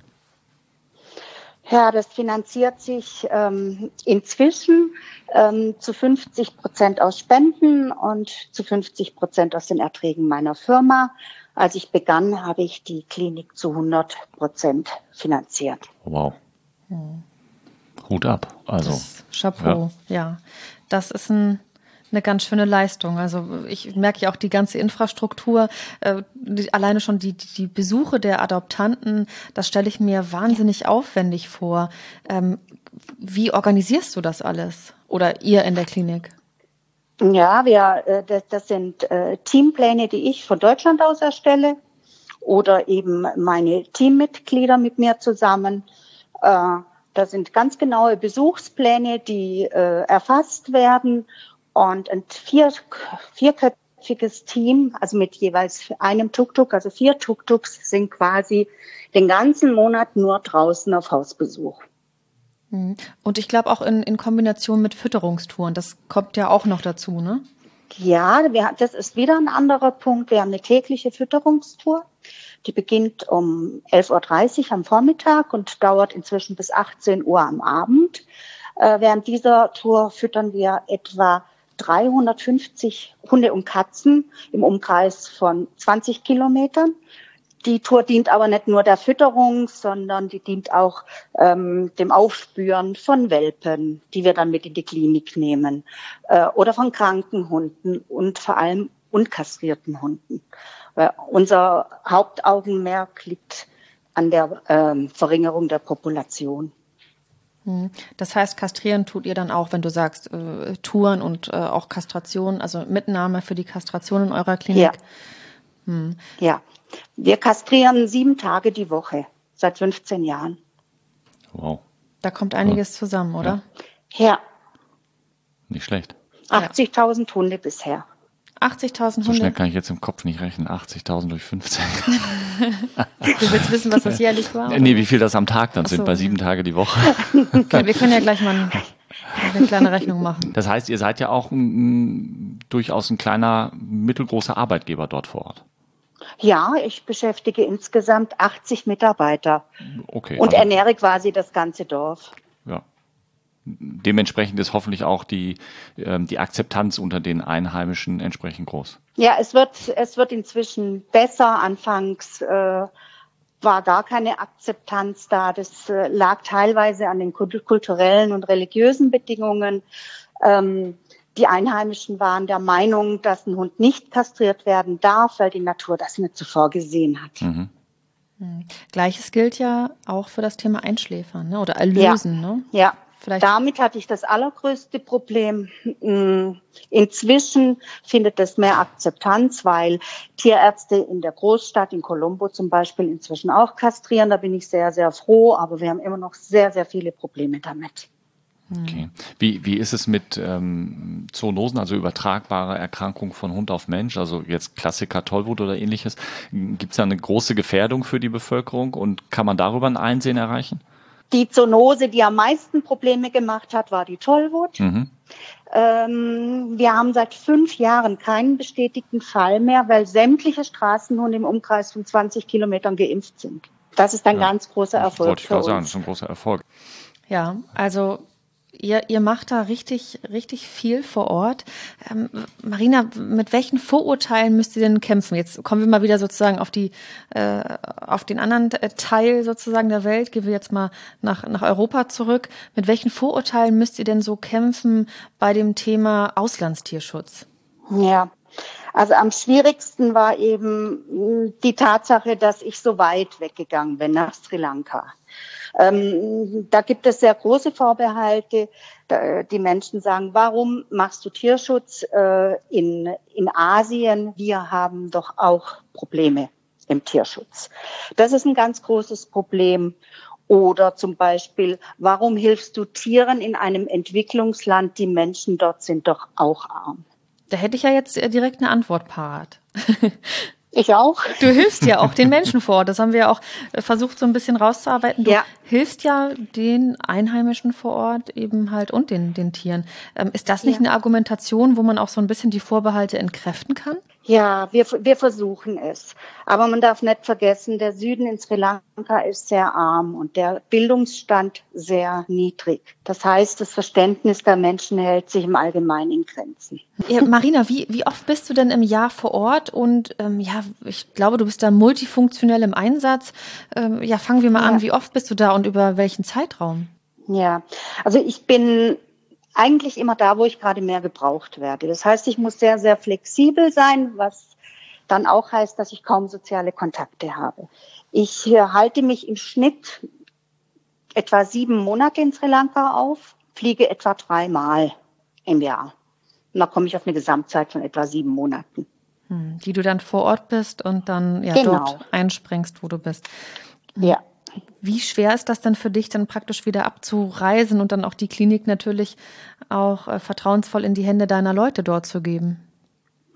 [SPEAKER 3] Ja, das finanziert sich ähm, inzwischen ähm, zu fünfzig Prozent aus Spenden und zu fünfzig Prozent aus den Erträgen meiner Firma. Als ich begann, habe ich die Klinik zu hundert Prozent finanziert.
[SPEAKER 2] Wow. Hm. Hut ab. Also,
[SPEAKER 1] das Chapeau, ja. ja. Das ist ein eine ganz schöne Leistung. Also ich merke ja auch die ganze Infrastruktur, äh, die, alleine schon die, die Besuche der Adoptanten, das stelle ich mir wahnsinnig aufwendig vor. Ähm, wie organisierst du das alles? Oder ihr in der Klinik?
[SPEAKER 3] Ja, wir, äh, das, das sind äh, Teampläne, die ich von Deutschland aus erstelle oder eben meine Teammitglieder mit mir zusammen. Äh, da sind ganz genaue Besuchspläne, die äh, erfasst werden. Und ein vier, vierköpfiges Team, also mit jeweils einem Tuk-Tuk, also vier Tuk-Tuks sind quasi den ganzen Monat nur draußen auf Hausbesuch.
[SPEAKER 1] Und ich glaube auch in, in Kombination mit Fütterungstouren, das kommt ja auch noch dazu, ne?
[SPEAKER 3] Ja, wir, das ist wieder ein anderer Punkt. Wir haben eine tägliche Fütterungstour. Die beginnt um elf Uhr dreißig am Vormittag und dauert inzwischen bis achtzehn Uhr am Abend. Äh, während dieser Tour füttern wir etwa dreihundertfünfzig Hunde und Katzen im Umkreis von zwanzig Kilometern. Die Tour dient aber nicht nur der Fütterung, sondern die dient auch ähm, dem Aufspüren von Welpen, die wir dann mit in die Klinik nehmen, äh, oder von kranken Hunden und vor allem unkastrierten Hunden. Weil unser Hauptaugenmerk liegt an der ähm, Verringerung der Population.
[SPEAKER 1] Das heißt, kastrieren tut ihr dann auch, wenn du sagst, äh, Touren und äh, auch Kastration, also Mitnahme für die Kastration in eurer Klinik?
[SPEAKER 3] Ja.
[SPEAKER 1] Hm.
[SPEAKER 3] Ja. Wir kastrieren sieben Tage die Woche, seit fünfzehn Jahren.
[SPEAKER 2] Wow.
[SPEAKER 1] Da kommt einiges ja. zusammen, oder?
[SPEAKER 3] Ja.
[SPEAKER 2] Nicht schlecht.
[SPEAKER 3] achtzigtausend Hunde bisher.
[SPEAKER 1] achtzigtausend
[SPEAKER 2] So
[SPEAKER 1] Hunde?
[SPEAKER 2] schnell kann ich jetzt im Kopf nicht rechnen. achtzigtausend durch fünfzehn.
[SPEAKER 1] Du willst wissen, was das jährlich war? Oder?
[SPEAKER 2] Nee, wie viel das am Tag dann
[SPEAKER 1] Ach
[SPEAKER 2] sind,
[SPEAKER 1] so,
[SPEAKER 2] bei sieben
[SPEAKER 1] ja.
[SPEAKER 2] Tage die Woche.
[SPEAKER 1] Okay, wir können ja gleich mal eine kleine Rechnung machen.
[SPEAKER 2] Das heißt, ihr seid ja auch ein, durchaus ein kleiner, mittelgroßer Arbeitgeber dort vor Ort.
[SPEAKER 3] Ja, ich beschäftige insgesamt achtzig Mitarbeiter
[SPEAKER 2] Okay,
[SPEAKER 3] und
[SPEAKER 2] also,
[SPEAKER 3] ernähre quasi das ganze Dorf.
[SPEAKER 2] Ja. Dementsprechend ist hoffentlich auch die, ähm, die Akzeptanz unter den Einheimischen entsprechend groß.
[SPEAKER 3] Ja, es wird, es wird inzwischen besser. Anfangs äh, war gar keine Akzeptanz da. Das äh, lag teilweise an den kulturellen und religiösen Bedingungen. Ähm, Die Einheimischen waren der Meinung, dass ein Hund nicht kastriert werden darf, weil die Natur das nicht so vorgesehen hat.
[SPEAKER 2] Mhm.
[SPEAKER 1] Gleiches gilt ja auch für das Thema Einschläfern, ne? Oder Erlösen.
[SPEAKER 3] Ja,
[SPEAKER 1] Ne?
[SPEAKER 3] ja.
[SPEAKER 1] Vielleicht.
[SPEAKER 3] Damit hatte ich das allergrößte Problem. Inzwischen findet es mehr Akzeptanz, weil Tierärzte in der Großstadt, in Colombo zum Beispiel, inzwischen auch kastrieren. Da bin ich sehr, sehr froh, aber wir haben immer noch sehr, sehr viele Probleme damit.
[SPEAKER 2] Okay. Wie, wie ist es mit ähm, Zoonosen, also übertragbare Erkrankungen von Hund auf Mensch, also jetzt Klassiker Tollwut oder ähnliches? Gibt es da eine große Gefährdung für die Bevölkerung und kann man darüber ein Einsehen erreichen?
[SPEAKER 3] Die Zoonose, die am meisten Probleme gemacht hat, war die Tollwut.
[SPEAKER 2] Mhm.
[SPEAKER 3] Ähm, wir haben seit fünf Jahren keinen bestätigten Fall mehr, weil sämtliche Straßenhunde im Umkreis von zwanzig Kilometern geimpft sind. Das ist ein ja, ganz großer Erfolg.
[SPEAKER 2] Wollte ich gerade sagen, das ist ein großer Erfolg.
[SPEAKER 1] Ja, also Ihr, ihr macht da richtig, richtig viel vor Ort. Ähm, Marina, mit welchen Vorurteilen müsst ihr denn kämpfen? Jetzt kommen wir mal wieder sozusagen auf die, äh, auf den anderen Teil sozusagen der Welt. Gehen wir jetzt mal nach, nach Europa zurück. Mit welchen Vorurteilen müsst ihr denn so kämpfen bei dem Thema Auslandstierschutz?
[SPEAKER 3] Ja, also am schwierigsten war eben die Tatsache, dass ich so weit weggegangen bin nach Sri Lanka. Ähm, da gibt es sehr große Vorbehalte. Da, die Menschen sagen, warum machst du Tierschutz äh, in, in Asien? Wir haben doch auch Probleme im Tierschutz. Das ist ein ganz großes Problem. Oder zum Beispiel, warum hilfst du Tieren in einem Entwicklungsland? Die Menschen dort sind doch auch arm.
[SPEAKER 1] Da hätte ich ja jetzt direkt eine Antwort parat.
[SPEAKER 3] Ich auch.
[SPEAKER 1] Du hilfst ja auch den Menschen vor Ort. Das haben wir ja auch versucht, so ein bisschen rauszuarbeiten. Du ja. hilfst ja den Einheimischen vor Ort eben halt und den, den Tieren. Ähm, ist das nicht ja. eine Argumentation, wo man auch so ein bisschen die Vorbehalte entkräften kann?
[SPEAKER 3] Ja, wir, wir versuchen es. Aber man darf nicht vergessen, der Süden in Sri Lanka ist sehr arm und der Bildungsstand sehr niedrig. Das heißt, das Verständnis der Menschen hält sich im Allgemeinen in Grenzen.
[SPEAKER 1] Ja, Marina, wie, wie oft bist du denn im Jahr vor Ort? Und ähm, ja, ich glaube, du bist da multifunktionell im Einsatz. Ähm, ja, fangen wir mal ja. an. Wie oft bist du da und über welchen Zeitraum?
[SPEAKER 3] Ja, also ich bin eigentlich immer da, wo ich gerade mehr gebraucht werde. Das heißt, ich muss sehr, sehr flexibel sein, was dann auch heißt, dass ich kaum soziale Kontakte habe. Ich halte mich im Schnitt etwa sieben Monate in Sri Lanka auf, fliege etwa dreimal im Jahr. Und da komme ich auf eine Gesamtzeit von etwa sieben Monaten.
[SPEAKER 1] Hm, die du dann vor Ort bist und dann ja
[SPEAKER 3] genau.
[SPEAKER 1] dort einspringst, wo du bist.
[SPEAKER 3] Ja.
[SPEAKER 1] Wie schwer ist das denn für dich, dann praktisch wieder abzureisen und dann auch die Klinik natürlich auch äh, vertrauensvoll in die Hände deiner Leute dort zu geben?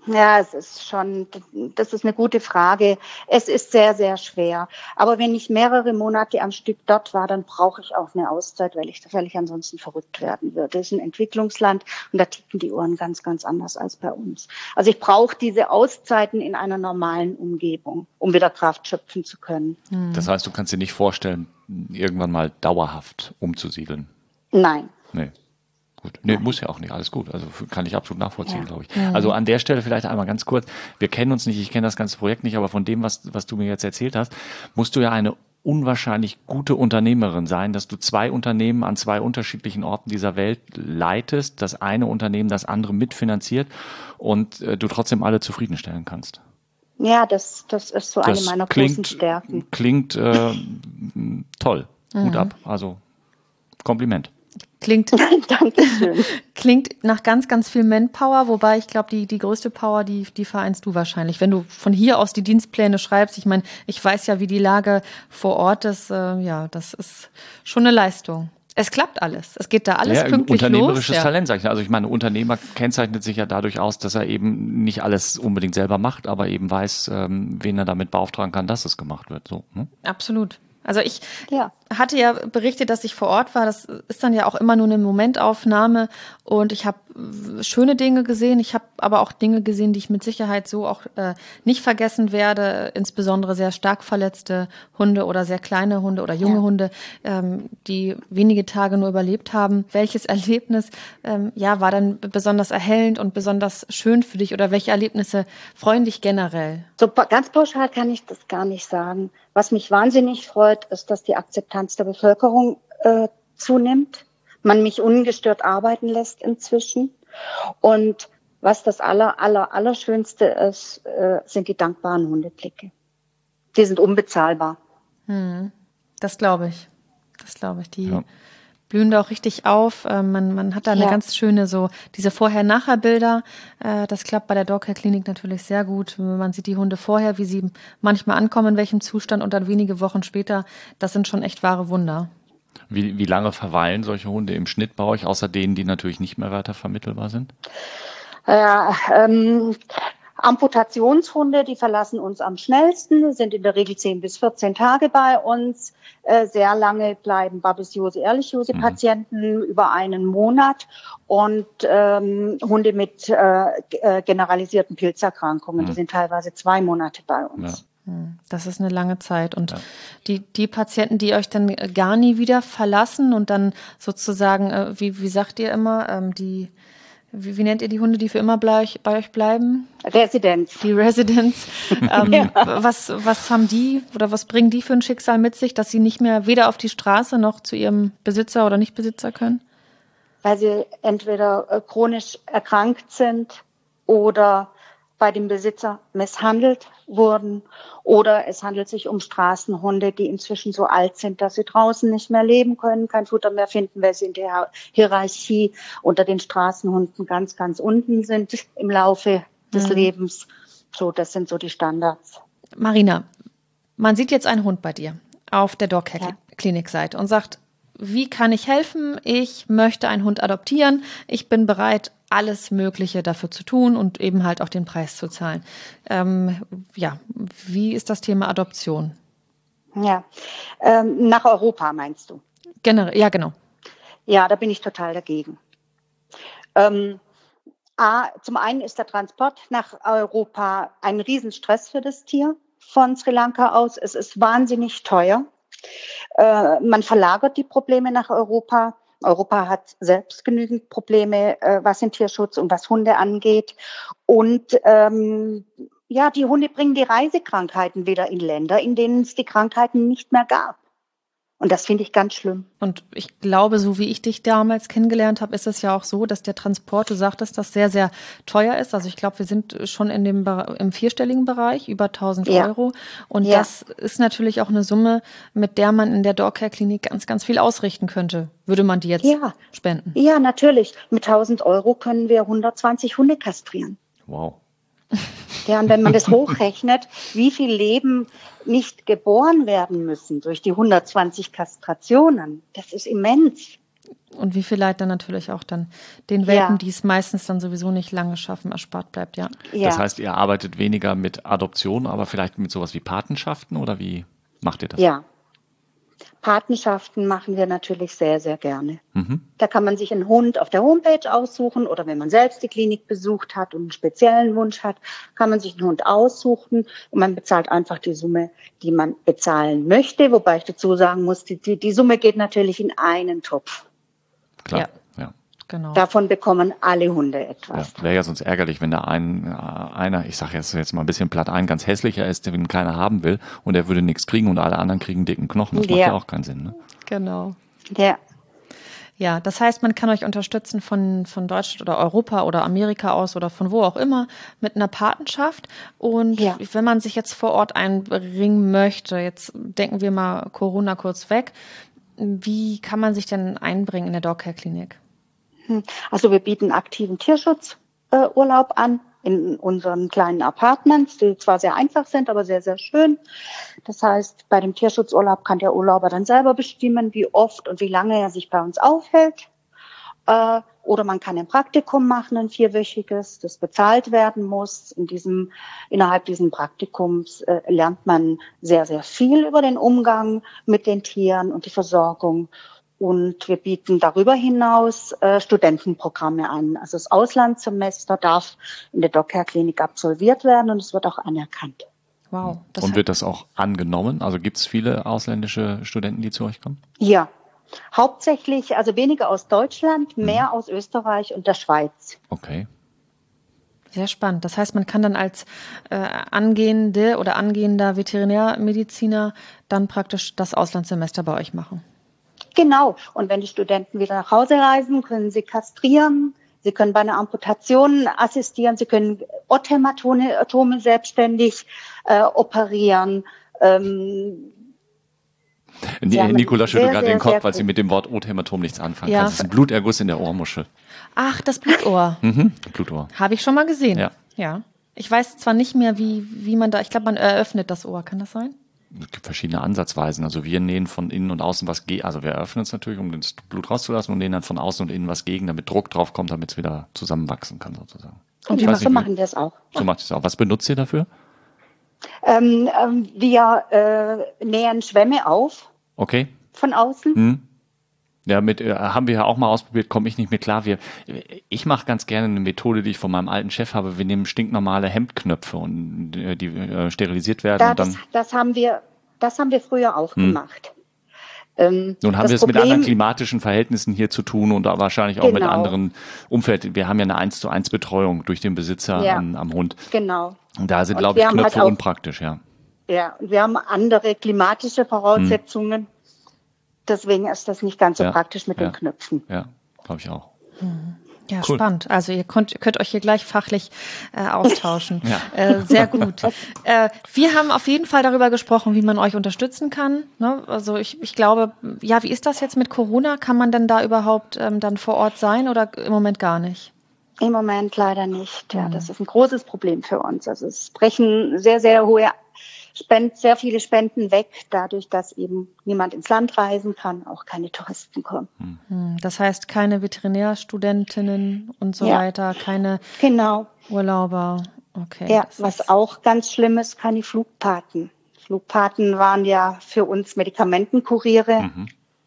[SPEAKER 3] Ja, es ist schon, das ist eine gute Frage. Es ist sehr, sehr schwer. Aber wenn ich mehrere Monate am Stück dort war, dann brauche ich auch eine Auszeit, weil ich, weil ich ansonsten verrückt werden würde. Es ist ein Entwicklungsland und da ticken die Uhren ganz, ganz anders als bei uns. Also ich brauche diese Auszeiten in einer normalen Umgebung, um wieder Kraft schöpfen zu können.
[SPEAKER 2] Das heißt, du kannst dir nicht vorstellen, irgendwann mal dauerhaft umzusiedeln?
[SPEAKER 3] Nein.
[SPEAKER 2] Nee. Gut. Nee, muss ja auch nicht, alles gut. Also kann ich absolut nachvollziehen,
[SPEAKER 3] Ja.
[SPEAKER 2] glaube ich. Also an der Stelle vielleicht einmal ganz kurz, wir kennen uns nicht, ich kenne das ganze Projekt nicht, aber von dem, was, was du mir jetzt erzählt hast, musst du ja eine unwahrscheinlich gute Unternehmerin sein, dass du zwei Unternehmen an zwei unterschiedlichen Orten dieser Welt leitest, das eine Unternehmen das andere mitfinanziert und äh, du trotzdem alle zufriedenstellen kannst.
[SPEAKER 3] Ja, das, das ist so eine
[SPEAKER 2] Das
[SPEAKER 3] meiner
[SPEAKER 2] klingt,
[SPEAKER 3] großen Stärken.
[SPEAKER 2] Klingt äh, toll. Hut ab. Also Kompliment.
[SPEAKER 1] Klingt,
[SPEAKER 3] Dankeschön.
[SPEAKER 1] klingt nach ganz, ganz viel Manpower, wobei ich glaube, die, die größte Power, die, die vereinst du wahrscheinlich. Wenn du von hier aus die Dienstpläne schreibst, ich meine, ich weiß ja, wie die Lage vor Ort ist, äh, ja, das ist schon eine Leistung. Es klappt alles. Es geht da alles
[SPEAKER 2] ja,
[SPEAKER 1] pünktlich
[SPEAKER 2] unternehmerisches
[SPEAKER 1] los. Ja.
[SPEAKER 2] Talent, sag ich. Also ich meine, Unternehmer kennzeichnet sich ja dadurch aus, dass er eben nicht alles unbedingt selber macht, aber eben weiß, ähm, wen er damit beauftragen kann, dass es gemacht wird. So, ne?
[SPEAKER 1] Absolut. Also ich
[SPEAKER 3] Ja.
[SPEAKER 1] hatte ja berichtet, dass ich vor Ort war. Das ist dann ja auch immer nur eine Momentaufnahme. Und ich habe schöne Dinge gesehen. Ich habe aber auch Dinge gesehen, die ich mit Sicherheit so auch äh, nicht vergessen werde. Insbesondere sehr stark verletzte Hunde oder sehr kleine Hunde oder junge
[SPEAKER 3] Ja.
[SPEAKER 1] Hunde, ähm, die wenige Tage nur überlebt haben. Welches Erlebnis ähm, ja, war dann besonders erhellend und besonders schön für dich? Oder welche Erlebnisse freuen dich generell?
[SPEAKER 3] So pa- ganz pauschal kann ich das gar nicht sagen. Was mich wahnsinnig freut, ist, dass die Akzeptanz der Bevölkerung äh, zunimmt. Man mich ungestört arbeiten lässt inzwischen. Und was das aller, aller, allerschönste ist, äh, sind die dankbaren Hundeblicke. Die sind unbezahlbar.
[SPEAKER 1] Hm, das glaube ich. Das glaube ich. Die
[SPEAKER 2] Ja.
[SPEAKER 1] blühen da auch richtig auf. Äh, man, man hat da eine
[SPEAKER 3] Ja.
[SPEAKER 1] ganz schöne, so diese Vorher-Nachher-Bilder. Äh, das klappt bei der Dogcare-Klinik natürlich sehr gut. Man sieht die Hunde vorher, wie sie manchmal ankommen, in welchem Zustand und dann wenige Wochen später. Das sind schon echt wahre Wunder.
[SPEAKER 2] Wie, wie lange verweilen solche Hunde im Schnitt bei euch, außer denen, die natürlich nicht mehr weiter vermittelbar sind?
[SPEAKER 3] Ja, ähm, Amputationshunde, die verlassen uns am schnellsten, sind in der Regel zehn bis vierzehn Tage bei uns. Äh, sehr lange bleiben Babesiose-Ehrlichiose-Patienten über einen Monat und ähm, Hunde mit äh, äh, generalisierten Pilzerkrankungen, die sind teilweise zwei Monate bei uns.
[SPEAKER 2] Ja.
[SPEAKER 1] Hm, das ist eine lange Zeit. Und
[SPEAKER 2] Ja.
[SPEAKER 1] die, die Patienten, die euch dann gar nie wieder verlassen und dann sozusagen, äh, wie, wie sagt ihr immer, ähm, die, wie, wie nennt ihr die Hunde, die für immer bei euch, bei euch bleiben?
[SPEAKER 3] Residenz.
[SPEAKER 1] Die Residents. Ähm,
[SPEAKER 3] Ja.
[SPEAKER 1] was, was haben die oder was bringen die für ein Schicksal mit sich, dass sie nicht mehr weder auf die Straße noch zu ihrem Besitzer oder Nichtbesitzer können?
[SPEAKER 3] Weil sie entweder äh, chronisch erkrankt sind oder bei dem Besitzer misshandelt wurden oder es handelt sich um Straßenhunde, die inzwischen so alt sind, dass sie draußen nicht mehr leben können, kein Futter mehr finden, weil sie in der Hierarchie unter den Straßenhunden ganz, ganz unten sind im Laufe des
[SPEAKER 1] Mhm.
[SPEAKER 3] Lebens. So, das sind so die Standards.
[SPEAKER 1] Marina, man sieht jetzt einen Hund bei dir auf der Dogcare-Klinik-Seite und sagt, wie kann ich helfen? Ich möchte einen Hund adoptieren. Ich bin bereit, alles Mögliche dafür zu tun und eben halt auch den Preis zu zahlen. Ähm, ja, wie ist das Thema Adoption?
[SPEAKER 3] Ja, ähm, nach Europa meinst du?
[SPEAKER 1] Generell, ja, genau.
[SPEAKER 3] Ja, da bin ich total dagegen. Ähm, A, zum einen ist der Transport nach Europa ein Riesenstress für das Tier von Sri Lanka aus. Es ist wahnsinnig teuer. Äh, man verlagert die Probleme nach Europa. Europa hat selbst genügend Probleme, äh, was den Tierschutz und was Hunde angeht. Und ähm, ja, die Hunde bringen die Reisekrankheiten wieder in Länder, in denen es die Krankheiten nicht mehr gab. Und das finde ich ganz schlimm.
[SPEAKER 1] Und ich glaube, so wie ich dich damals kennengelernt habe, ist es ja auch so, dass der Transport, du sagtest, das sehr, sehr teuer ist. Also ich glaube, wir sind schon in dem im vierstelligen Bereich, über tausend
[SPEAKER 3] Ja.
[SPEAKER 1] Euro. Und
[SPEAKER 3] Ja.
[SPEAKER 1] das ist natürlich auch eine Summe, mit der man in der Dogcare-Klinik ganz, ganz viel ausrichten könnte. Würde man die jetzt
[SPEAKER 3] Ja.
[SPEAKER 1] spenden?
[SPEAKER 3] Ja, natürlich. Mit tausend Euro können wir hundertzwanzig Hunde kastrieren.
[SPEAKER 2] Wow.
[SPEAKER 3] Ja, und wenn man das hochrechnet, wie viel Leben nicht geboren werden müssen durch die hundertzwanzig Kastrationen, das ist immens.
[SPEAKER 1] Und wie viel Leid dann natürlich auch dann den Welpen,
[SPEAKER 3] Ja.
[SPEAKER 1] die es meistens dann sowieso nicht lange schaffen, erspart bleibt, ja.
[SPEAKER 3] Ja.
[SPEAKER 2] Das heißt, ihr arbeitet weniger mit Adoption, aber vielleicht mit sowas wie Patenschaften oder wie macht ihr das?
[SPEAKER 3] Ja. Patenschaften machen wir natürlich sehr, sehr gerne.
[SPEAKER 2] Mhm.
[SPEAKER 3] Da kann man sich einen Hund auf der Homepage aussuchen oder wenn man selbst die Klinik besucht hat und einen speziellen Wunsch hat, kann man sich einen Hund aussuchen und man bezahlt einfach die Summe, die man bezahlen möchte. Wobei ich dazu sagen muss, die, die, die Summe geht natürlich in einen Topf.
[SPEAKER 2] Klar,
[SPEAKER 1] Ja.
[SPEAKER 2] ja.
[SPEAKER 3] Genau. Davon bekommen alle Hunde etwas.
[SPEAKER 2] Ja, wäre ja sonst ärgerlich, wenn da ein, einer, ich sage jetzt, jetzt mal ein bisschen platt, ein ganz hässlicher ist, den keiner haben will und der würde nichts kriegen und alle anderen kriegen dicken Knochen. Das ja. macht ja auch keinen Sinn. Ne?
[SPEAKER 1] Genau.
[SPEAKER 3] Ja.
[SPEAKER 1] Ja, das heißt, man kann euch unterstützen von, von Deutschland oder Europa oder Amerika aus oder von wo auch immer mit einer Patenschaft. Und ja. wenn man sich jetzt vor Ort einbringen möchte, jetzt denken wir mal Corona kurz weg, wie kann man sich denn einbringen in der Dogcare-Klinik?
[SPEAKER 3] Also wir bieten aktiven Tierschutzurlaub äh, an in unseren kleinen Apartments, die zwar sehr einfach sind, aber sehr, sehr schön. Das heißt, bei dem Tierschutzurlaub kann der Urlauber dann selber bestimmen, wie oft und wie lange er sich bei uns aufhält. Äh, oder man kann ein Praktikum machen, ein vierwöchiges, das bezahlt werden muss. In diesem, innerhalb dieses Praktikums äh, lernt man sehr, sehr viel über den Umgang mit den Tieren und die Versorgung. Und wir bieten darüber hinaus äh, Studentenprogramme an. Also das Auslandssemester darf in der Dogcare-Klinik absolviert werden und es wird auch anerkannt.
[SPEAKER 1] Wow.
[SPEAKER 2] Das und wird das auch angenommen? Also gibt es viele ausländische Studenten, die zu euch kommen?
[SPEAKER 3] Ja, hauptsächlich, also weniger aus Deutschland, mehr mhm. aus Österreich und der Schweiz.
[SPEAKER 2] Okay.
[SPEAKER 1] Sehr spannend. Das heißt, man kann dann als äh, angehende oder angehender Veterinärmediziner dann praktisch das Auslandssemester bei euch machen.
[SPEAKER 3] Genau. Und wenn die Studenten wieder nach Hause reisen, können sie kastrieren. Sie können bei einer Amputation assistieren. Sie können Othämatome selbstständig äh, operieren. Ähm,
[SPEAKER 2] Nicola schüttelt gerade den Kopf, weil sie mit dem Wort Othämatom nichts anfangen
[SPEAKER 1] ja.
[SPEAKER 2] kann. Das ist ein Bluterguss in der Ohrmuschel.
[SPEAKER 1] Ach, das Blutohr.
[SPEAKER 2] Mhm, Blutohr.
[SPEAKER 1] Habe ich schon mal gesehen.
[SPEAKER 2] Ja.
[SPEAKER 1] ja. Ich weiß zwar nicht mehr, wie, wie man da, ich glaube, man eröffnet das Ohr. Kann das sein?
[SPEAKER 2] Es gibt verschiedene Ansatzweisen. Also wir nähen von innen und außen was gegen. Also wir öffnen es natürlich, um das Blut rauszulassen und nähen dann von außen und innen was gegen, damit Druck drauf kommt, damit es wieder zusammenwachsen kann sozusagen.
[SPEAKER 3] Und wie so machen wir es auch.
[SPEAKER 2] So macht es auch. Was benutzt ihr dafür?
[SPEAKER 3] Ähm, ähm, wir äh, nähen Schwämme auf.
[SPEAKER 2] Okay.
[SPEAKER 3] Von außen.
[SPEAKER 2] Hm. Ja, mit äh, haben wir ja auch mal ausprobiert, komme ich nicht mit klar. Wir, ich mache ganz gerne eine Methode, die ich von meinem alten Chef habe. Wir nehmen stinknormale Hemdknöpfe und äh, die äh, sterilisiert werden.
[SPEAKER 3] Da,
[SPEAKER 2] und dann
[SPEAKER 3] das, das haben wir, das haben wir früher auch hm. gemacht. Ähm,
[SPEAKER 2] Nun haben wir es mit anderen klimatischen Verhältnissen hier zu tun und wahrscheinlich auch genau. mit anderen Umfeld. Wir haben ja eine eins zu eins Betreuung durch den Besitzer
[SPEAKER 3] ja.
[SPEAKER 2] am, am Hund.
[SPEAKER 3] Genau.
[SPEAKER 2] Und da sind, glaube ich, Knöpfe halt auch, unpraktisch, ja.
[SPEAKER 3] Ja, und wir haben andere klimatische Voraussetzungen. Hm. Deswegen ist das nicht ganz so
[SPEAKER 2] ja.
[SPEAKER 3] praktisch mit
[SPEAKER 2] ja.
[SPEAKER 3] den Knöpfen.
[SPEAKER 2] Ja, glaube ich auch.
[SPEAKER 1] Ja,
[SPEAKER 2] cool.
[SPEAKER 1] Spannend. Also ihr könnt, könnt euch hier gleich fachlich äh, austauschen.
[SPEAKER 2] ja.
[SPEAKER 1] äh, sehr gut. äh, wir haben auf jeden Fall darüber gesprochen, wie man euch unterstützen kann. Ne? Also ich, ich glaube, ja, wie ist das jetzt mit Corona? Kann man denn da überhaupt ähm, dann vor Ort sein oder im Moment gar nicht?
[SPEAKER 3] Im Moment leider nicht. Ja, mhm. Das ist ein großes Problem für uns. Also es brechen sehr, sehr hohe Spend, sehr viele Spenden weg, dadurch, dass eben niemand ins Land reisen kann, auch keine Touristen kommen.
[SPEAKER 1] Das heißt, keine Veterinärstudentinnen und so
[SPEAKER 3] ja.
[SPEAKER 1] weiter, keine
[SPEAKER 3] genau.
[SPEAKER 1] Urlauber. Okay.
[SPEAKER 3] Ja, was auch ganz schlimm ist, keine Flugpaten. Flugpaten waren ja für uns Medikamentenkuriere. Mhm.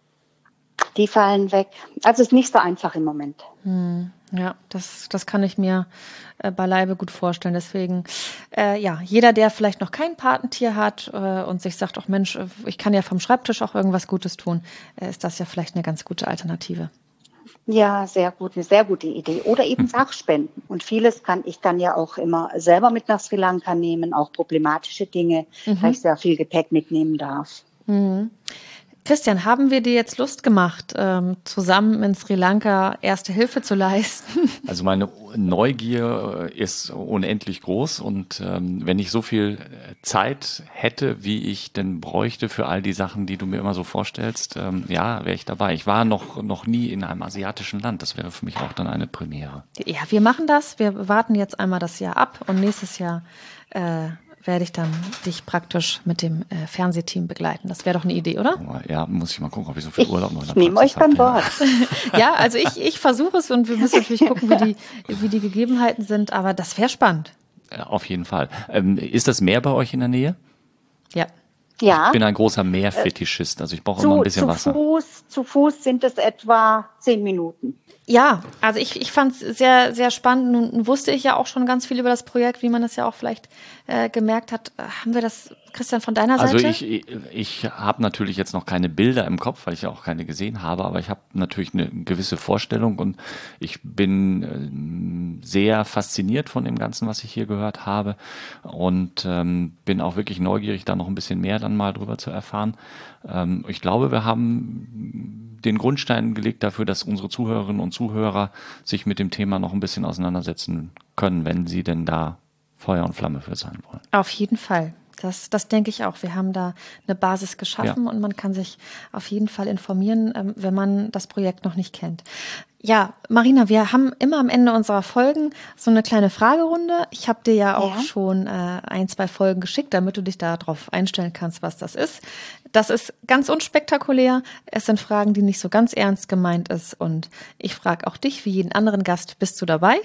[SPEAKER 3] Die fallen weg. Also es ist nicht so einfach im Moment.
[SPEAKER 1] Hm. Ja, das, das kann ich mir äh, beileibe gut vorstellen. Deswegen, äh, ja, jeder, der vielleicht noch kein Patentier hat äh, und sich sagt, ach Mensch, ich kann ja vom Schreibtisch auch irgendwas Gutes tun, äh, ist das ja vielleicht eine ganz gute Alternative.
[SPEAKER 3] Ja, sehr gut, eine sehr gute Idee. Oder eben Sachspenden. Und vieles kann ich dann ja auch immer selber mit nach Sri Lanka nehmen, auch problematische Dinge, mhm. weil ich sehr viel Gepäck mitnehmen darf.
[SPEAKER 1] Mhm. Christian, haben wir dir jetzt Lust gemacht, ähm, zusammen in Sri Lanka Erste Hilfe zu leisten?
[SPEAKER 2] Also meine Neugier ist unendlich groß und ähm, wenn ich so viel Zeit hätte, wie ich denn bräuchte für all die Sachen, die du mir immer so vorstellst, ähm, ja, wäre ich dabei. Ich war noch, noch nie in einem asiatischen Land. Das wäre für mich auch dann eine Premiere.
[SPEAKER 1] Ja, wir machen das. Wir warten jetzt einmal das Jahr ab und nächstes Jahr äh, werde ich dann dich praktisch mit dem äh, Fernsehteam begleiten. Das wäre doch eine Idee, oder?
[SPEAKER 2] Ja, muss ich mal gucken, ob ich so viel Urlaub noch in der
[SPEAKER 3] Ich nehme euch beim Wort.
[SPEAKER 1] Ja. ja, also ich, ich versuche es und wir müssen natürlich gucken, wie die, wie die Gegebenheiten sind, aber das wäre spannend.
[SPEAKER 2] Ja, auf jeden Fall. Ähm, ist das Meer bei euch in der Nähe?
[SPEAKER 1] Ja.
[SPEAKER 3] Ja.
[SPEAKER 2] Ich bin ein großer Meerfetischist, also ich brauche
[SPEAKER 3] Zu,
[SPEAKER 2] immer ein bisschen
[SPEAKER 3] zu
[SPEAKER 2] Wasser.
[SPEAKER 3] Fuß, zu Fuß sind es etwa zehn Minuten.
[SPEAKER 1] Ja, also ich, ich fand es sehr, sehr spannend. Nun wusste ich ja auch schon ganz viel über das Projekt, wie man das ja auch vielleicht äh, gemerkt hat. Haben wir das, Christian, von deiner
[SPEAKER 2] Also
[SPEAKER 1] Seite?
[SPEAKER 2] ich, ich habe natürlich jetzt noch keine Bilder im Kopf, weil ich ja auch keine gesehen habe, aber ich habe natürlich eine gewisse Vorstellung und ich bin ähm, sehr fasziniert von dem Ganzen, was ich hier gehört habe und ähm, bin auch wirklich neugierig, da noch ein bisschen mehr dann mal drüber zu erfahren. Ähm, ich glaube, wir haben den Grundstein gelegt dafür, dass unsere Zuhörerinnen und Zuhörer sich mit dem Thema noch ein bisschen auseinandersetzen können, wenn sie denn da Feuer und Flamme für sein wollen.
[SPEAKER 1] Auf jeden Fall. Das, das denke ich auch. Wir haben da eine Basis geschaffen
[SPEAKER 2] Ja.
[SPEAKER 1] und man kann sich auf jeden Fall informieren, ähm, wenn man das Projekt noch nicht kennt. Ja, Marina, wir haben immer am Ende unserer Folgen so eine kleine Fragerunde. Ich habe dir ja auch
[SPEAKER 3] Ja.
[SPEAKER 1] schon äh, ein, zwei Folgen geschickt, damit du dich darauf einstellen kannst, was das ist. Das ist ganz unspektakulär. Es sind Fragen, die nicht so ganz ernst gemeint ist. Und ich frage auch dich, wie jeden anderen Gast, bist du dabei?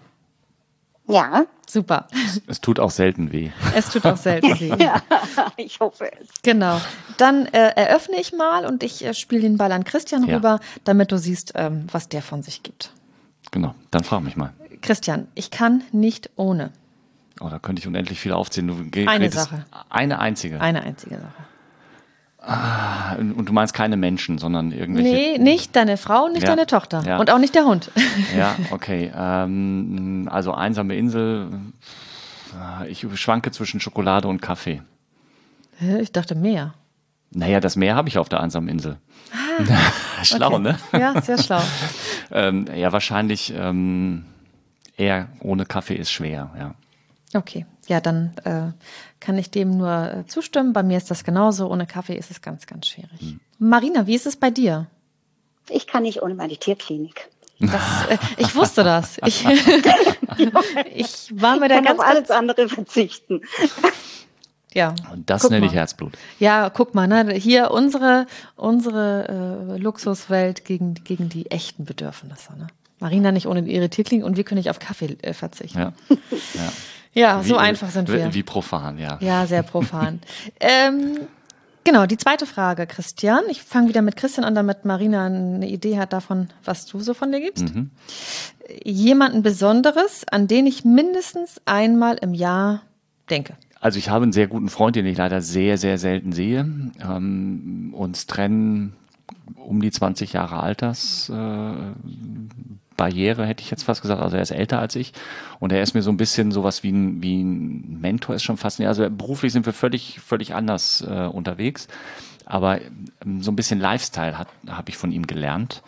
[SPEAKER 3] Ja,
[SPEAKER 1] Super.
[SPEAKER 2] Es tut auch selten weh.
[SPEAKER 1] Es tut auch selten weh.
[SPEAKER 3] ja, ich hoffe es.
[SPEAKER 1] Genau. Dann äh, eröffne ich mal und ich äh, spiele den Ball an Christian
[SPEAKER 2] Ja.
[SPEAKER 1] rüber, damit du siehst, ähm, was der von sich gibt.
[SPEAKER 2] Genau, dann frag mich mal.
[SPEAKER 1] Christian, ich kann nicht ohne.
[SPEAKER 2] Oh, da könnte ich unendlich viel aufzählen. Du ge-
[SPEAKER 1] Eine
[SPEAKER 2] redest-
[SPEAKER 1] Sache.
[SPEAKER 2] Eine einzige.
[SPEAKER 1] Eine einzige Sache.
[SPEAKER 2] Und du meinst keine Menschen, sondern irgendwelche...
[SPEAKER 1] Nee, nicht deine Frau, nicht
[SPEAKER 2] Ja.
[SPEAKER 1] deine Tochter.
[SPEAKER 2] Ja.
[SPEAKER 1] Und auch nicht der Hund.
[SPEAKER 2] Ja, okay. Ähm, also einsame Insel. Ich schwanke zwischen Schokolade und Kaffee.
[SPEAKER 1] Hä? Ich dachte mehr.
[SPEAKER 2] Naja, das Meer habe ich auf der einsamen Insel. Schlau,
[SPEAKER 1] Okay.
[SPEAKER 2] ne?
[SPEAKER 1] Ja, sehr schlau.
[SPEAKER 2] Ähm, ja, wahrscheinlich ähm, eher ohne Kaffee ist schwer, ja.
[SPEAKER 1] Okay, ja, dann äh, kann ich dem nur äh, zustimmen. Bei mir ist das genauso. Ohne Kaffee ist es ganz, ganz schwierig.
[SPEAKER 2] Hm.
[SPEAKER 1] Marina, wie ist es bei dir?
[SPEAKER 3] Ich kann nicht ohne meine Tierklinik.
[SPEAKER 1] Das, äh, ich wusste das. Ich, ich war mir
[SPEAKER 3] Ich
[SPEAKER 1] da
[SPEAKER 3] kann
[SPEAKER 1] ganz,
[SPEAKER 3] auf alles
[SPEAKER 1] ganz
[SPEAKER 3] andere verzichten.
[SPEAKER 1] ja.
[SPEAKER 2] Und das
[SPEAKER 1] Guck
[SPEAKER 2] nenne
[SPEAKER 1] mal.
[SPEAKER 2] ich Herzblut.
[SPEAKER 1] Ja, guck mal, ne? Hier unsere, unsere äh, Luxuswelt gegen, gegen die echten Bedürfnisse. Ne? Marina nicht ohne ihre Tierklinik und wir können nicht auf Kaffee äh, verzichten.
[SPEAKER 2] Ja, ja.
[SPEAKER 1] Ja, so
[SPEAKER 2] Wie-
[SPEAKER 1] einfach sind wir.
[SPEAKER 2] Wie, wie profan, ja.
[SPEAKER 1] Ja, sehr profan. ähm, genau, die zweite Frage, Christian. Ich fange wieder mit Christian an, damit Marina eine Idee hat davon, was du so von dir gibst.
[SPEAKER 2] Mhm.
[SPEAKER 1] Jemanden Besonderes, an den ich mindestens einmal im Jahr denke.
[SPEAKER 2] Also ich habe einen sehr guten Freund, den ich leider sehr, sehr selten sehe. Ähm, uns trennen um die zwanzig Jahre Altersbarriere, äh, Barriere, hätte ich jetzt fast gesagt. Also er ist älter als ich und er ist mir so ein bisschen sowas wie ein, wie ein Mentor, ist schon fast, also beruflich sind wir völlig, völlig anders äh, unterwegs. Aber ähm, so ein bisschen Lifestyle hat habe ich von ihm gelernt.